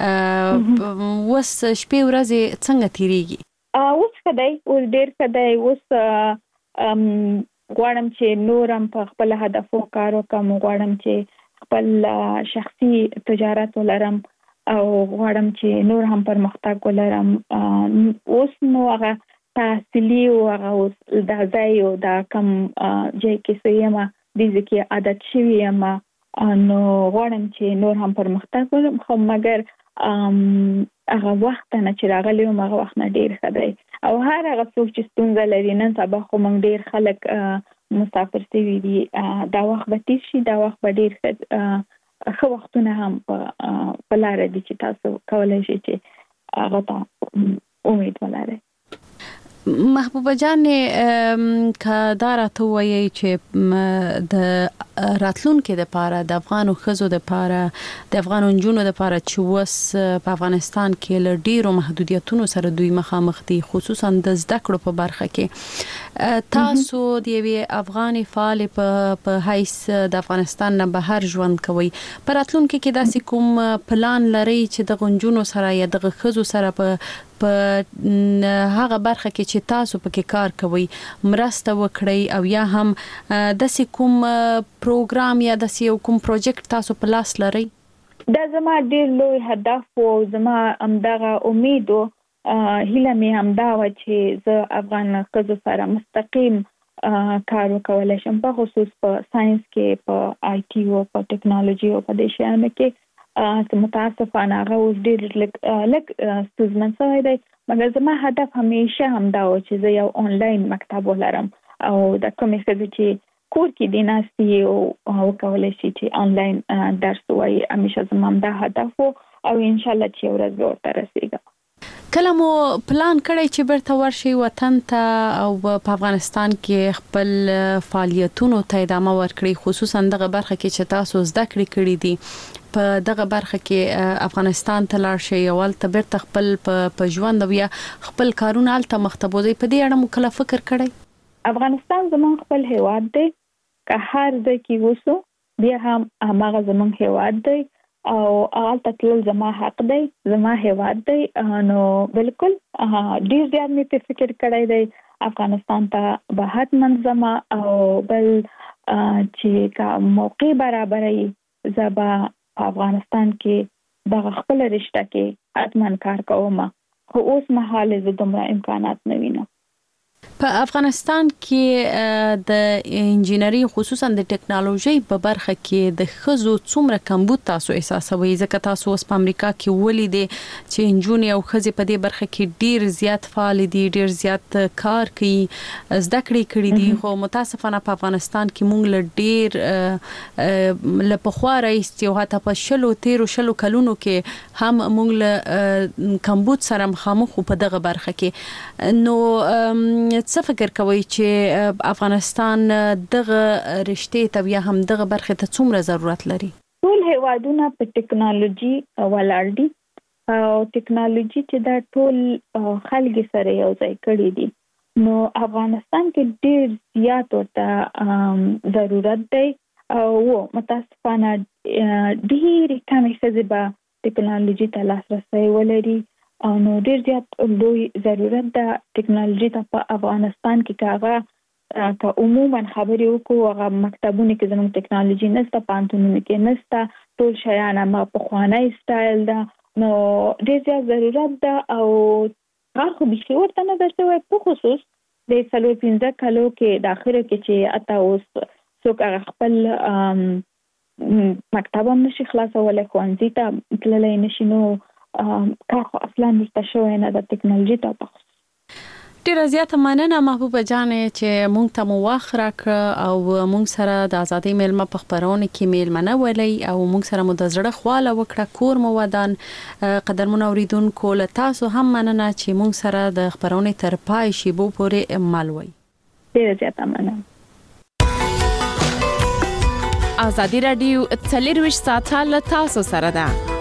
اوس شپې ورځې څنګه تیریږي؟ اوس ښه دی، اوس ډېر ښه دی. اوس غواړم چې نورم په خپل هدفو کار وکړم، غواړم چې خپل شخصي تجارت ولرم او غواړم چې نور هم پرمختګ ولرم. اوس نو هغه تحصیلي او هغه اوس دا ځای او دا کم ځای کې څه یم دې کې عادت شوي یم، نو غواړم چې نور هم پرمختګ وکړم. خو مګر هغه وخت نه چې راغلی وم هغه وخت نه ډېر ښه دی او هر هغه څوک چې ستونزه لري نن سبا خو موږ ډېر خلک مسافر شوي دي، دا وخت به تېر شي، دا وخت به ډېر ښه وختونه هم په لاره دي چې تاسو کولی شئ چې هغه ته امید ولرئ. محبوبه جان که دا راته وایي چې د راتلونکي لپاره د افغانو ښځو لپاره د افغانو نجونو لپاره چې اوس په افغانستان کې له ډیرو محدودیتونو سره دوی مخامخ دي، خصوصا د زده کړو په برخه کې، تاسو د یوې افغاني فعال په حیث د افغانستان نه بهر ژوند کوي، په راتلونکي کې داسې کوم پلان لري چې د نجونو سره یا د ښځو سره په هغه برخه کې چې تاسو پکې کار کوي مرسته وکړئ او یا هم داسې کوم پروګرام یا داسې کوم پروجیکټ تاسو په لاس لرئ؟ دا زما ډېر لوی هدف او زما همدغه امید او هیله مې همدا وه چې زه افغان ښځو سره مستقیم کار وکولی شم، په خصوص په ساينس کې، په آی ټي او په ټیکنالوژي او په دې شیانو کې. متاسفانه هغه اوس ډېر لږ ستونزمن شوی دی، مګر زما هدف همیشه همدا و چې زه یو آنلاین مکتب ولرم او د کومې ښځې چې کور کې دې ناستې او وکولی شي چې آنلاین درس ووایي، همیشه زما همدا هدف و او انشاءالله چې یو ورځ به ورته رسېږم. کله مو پلان کړی چې بیرته ورشئ وطن ته او په افغانستان کې خپل فعالیتونو ته ادامه ورکړئ، خصوصا دغه برخه کې چې تاسو زده کړې کړې دي، په دغه برخه کې افغانستان ته لاړ شئ او هلته بیرته خپل په ژوند او یا خپل کارونه هلته مخ ته بوځئ؟ په دې اړه مو کله فکر کړی؟ افغانستان زموږ خپل هیواد دی، که هر ځای کې اوسو بیا هم هماغه زموږ هیواد دی او هلته تلل زما حق دی، زما هیواد دی. نو بالکل ډېر زیات مې په فکر کړی دی افغانستان ته به حتما ځم او بل چې که موقع برابروي زه به په افغانستان کې دغه خپل رشته کې حتما کار کوم، خو اوس مهال زه دومره امکانات نه وینم. په افغانستان کې د انجینری خصوصا د ټکنالوژي په برخه کې د خزو څومره کمبود تاسو احساسوي؟ ځکه تاسو اوس په امریکا کې ولیدې چې انجونی او خزې په دې برخه کې ډیر زیات فعال دي، ډیر زیات کار کوي، زده کړې کړې دي، خو متاسفانه په افغانستان کې موږ له ډیر لپخوا راځي او حتی په شلو کلونو کې هم موږ له کمبود سره مخامخ په دغه برخه کې. نو څه فکر کوي چې افغانستان دغه رشتې ته یا هم دغه برخه ته څومره ضرورت لري؟ ټول هیوادونه په ټکنالوژي ولاړ دي او ټکنالوژي چې دا ټول خلک سره یو ځای کړي دي، نو افغانستان کې ډیر زیات ورته ضرورت دی او متاسفانه ډیر کمې ښځې به ټکنالوژي ته لاسرسي ولري او نو ډیر زیات لوی ضرورت ده ټکنالوژي ته په افغانستان کې که عموما خبرې وکړو هغه مکتبونو کې زموږ ټکنالوژي نشته، پانتونونو کې نشته، ټول شیان ما په خوانی سټایل ده، نو ډیر زیات ضرورت ده او هغه خو به ورته نه درته په خصوص د 15 کالو کې د اخره کې چې اته اوس څوک هغه خپل مکتب هم نشي خلاصولای، ښوونځي ته تللی نشي، نو کار خو اصلا نشته شوی نه د ټکنالوژي ته په خصوص. ډیره زیاته مننه محبوبه جانې چې مونږ ته مو وخت راکړ او مونږ سره د ازادۍ میلمه په خبرونه کې میلمنه ولې او مونږ سره مو د زړه خواله وکړه، کور مو ودان. قدرمن اوریدونکو له تاسو هم مننه چې مونږ سره د خبرونه تر پای شیبو پورې ملوي. ډیره زیاته مننه. ازادي رادیو 24 ساعته له تاسو سره ده.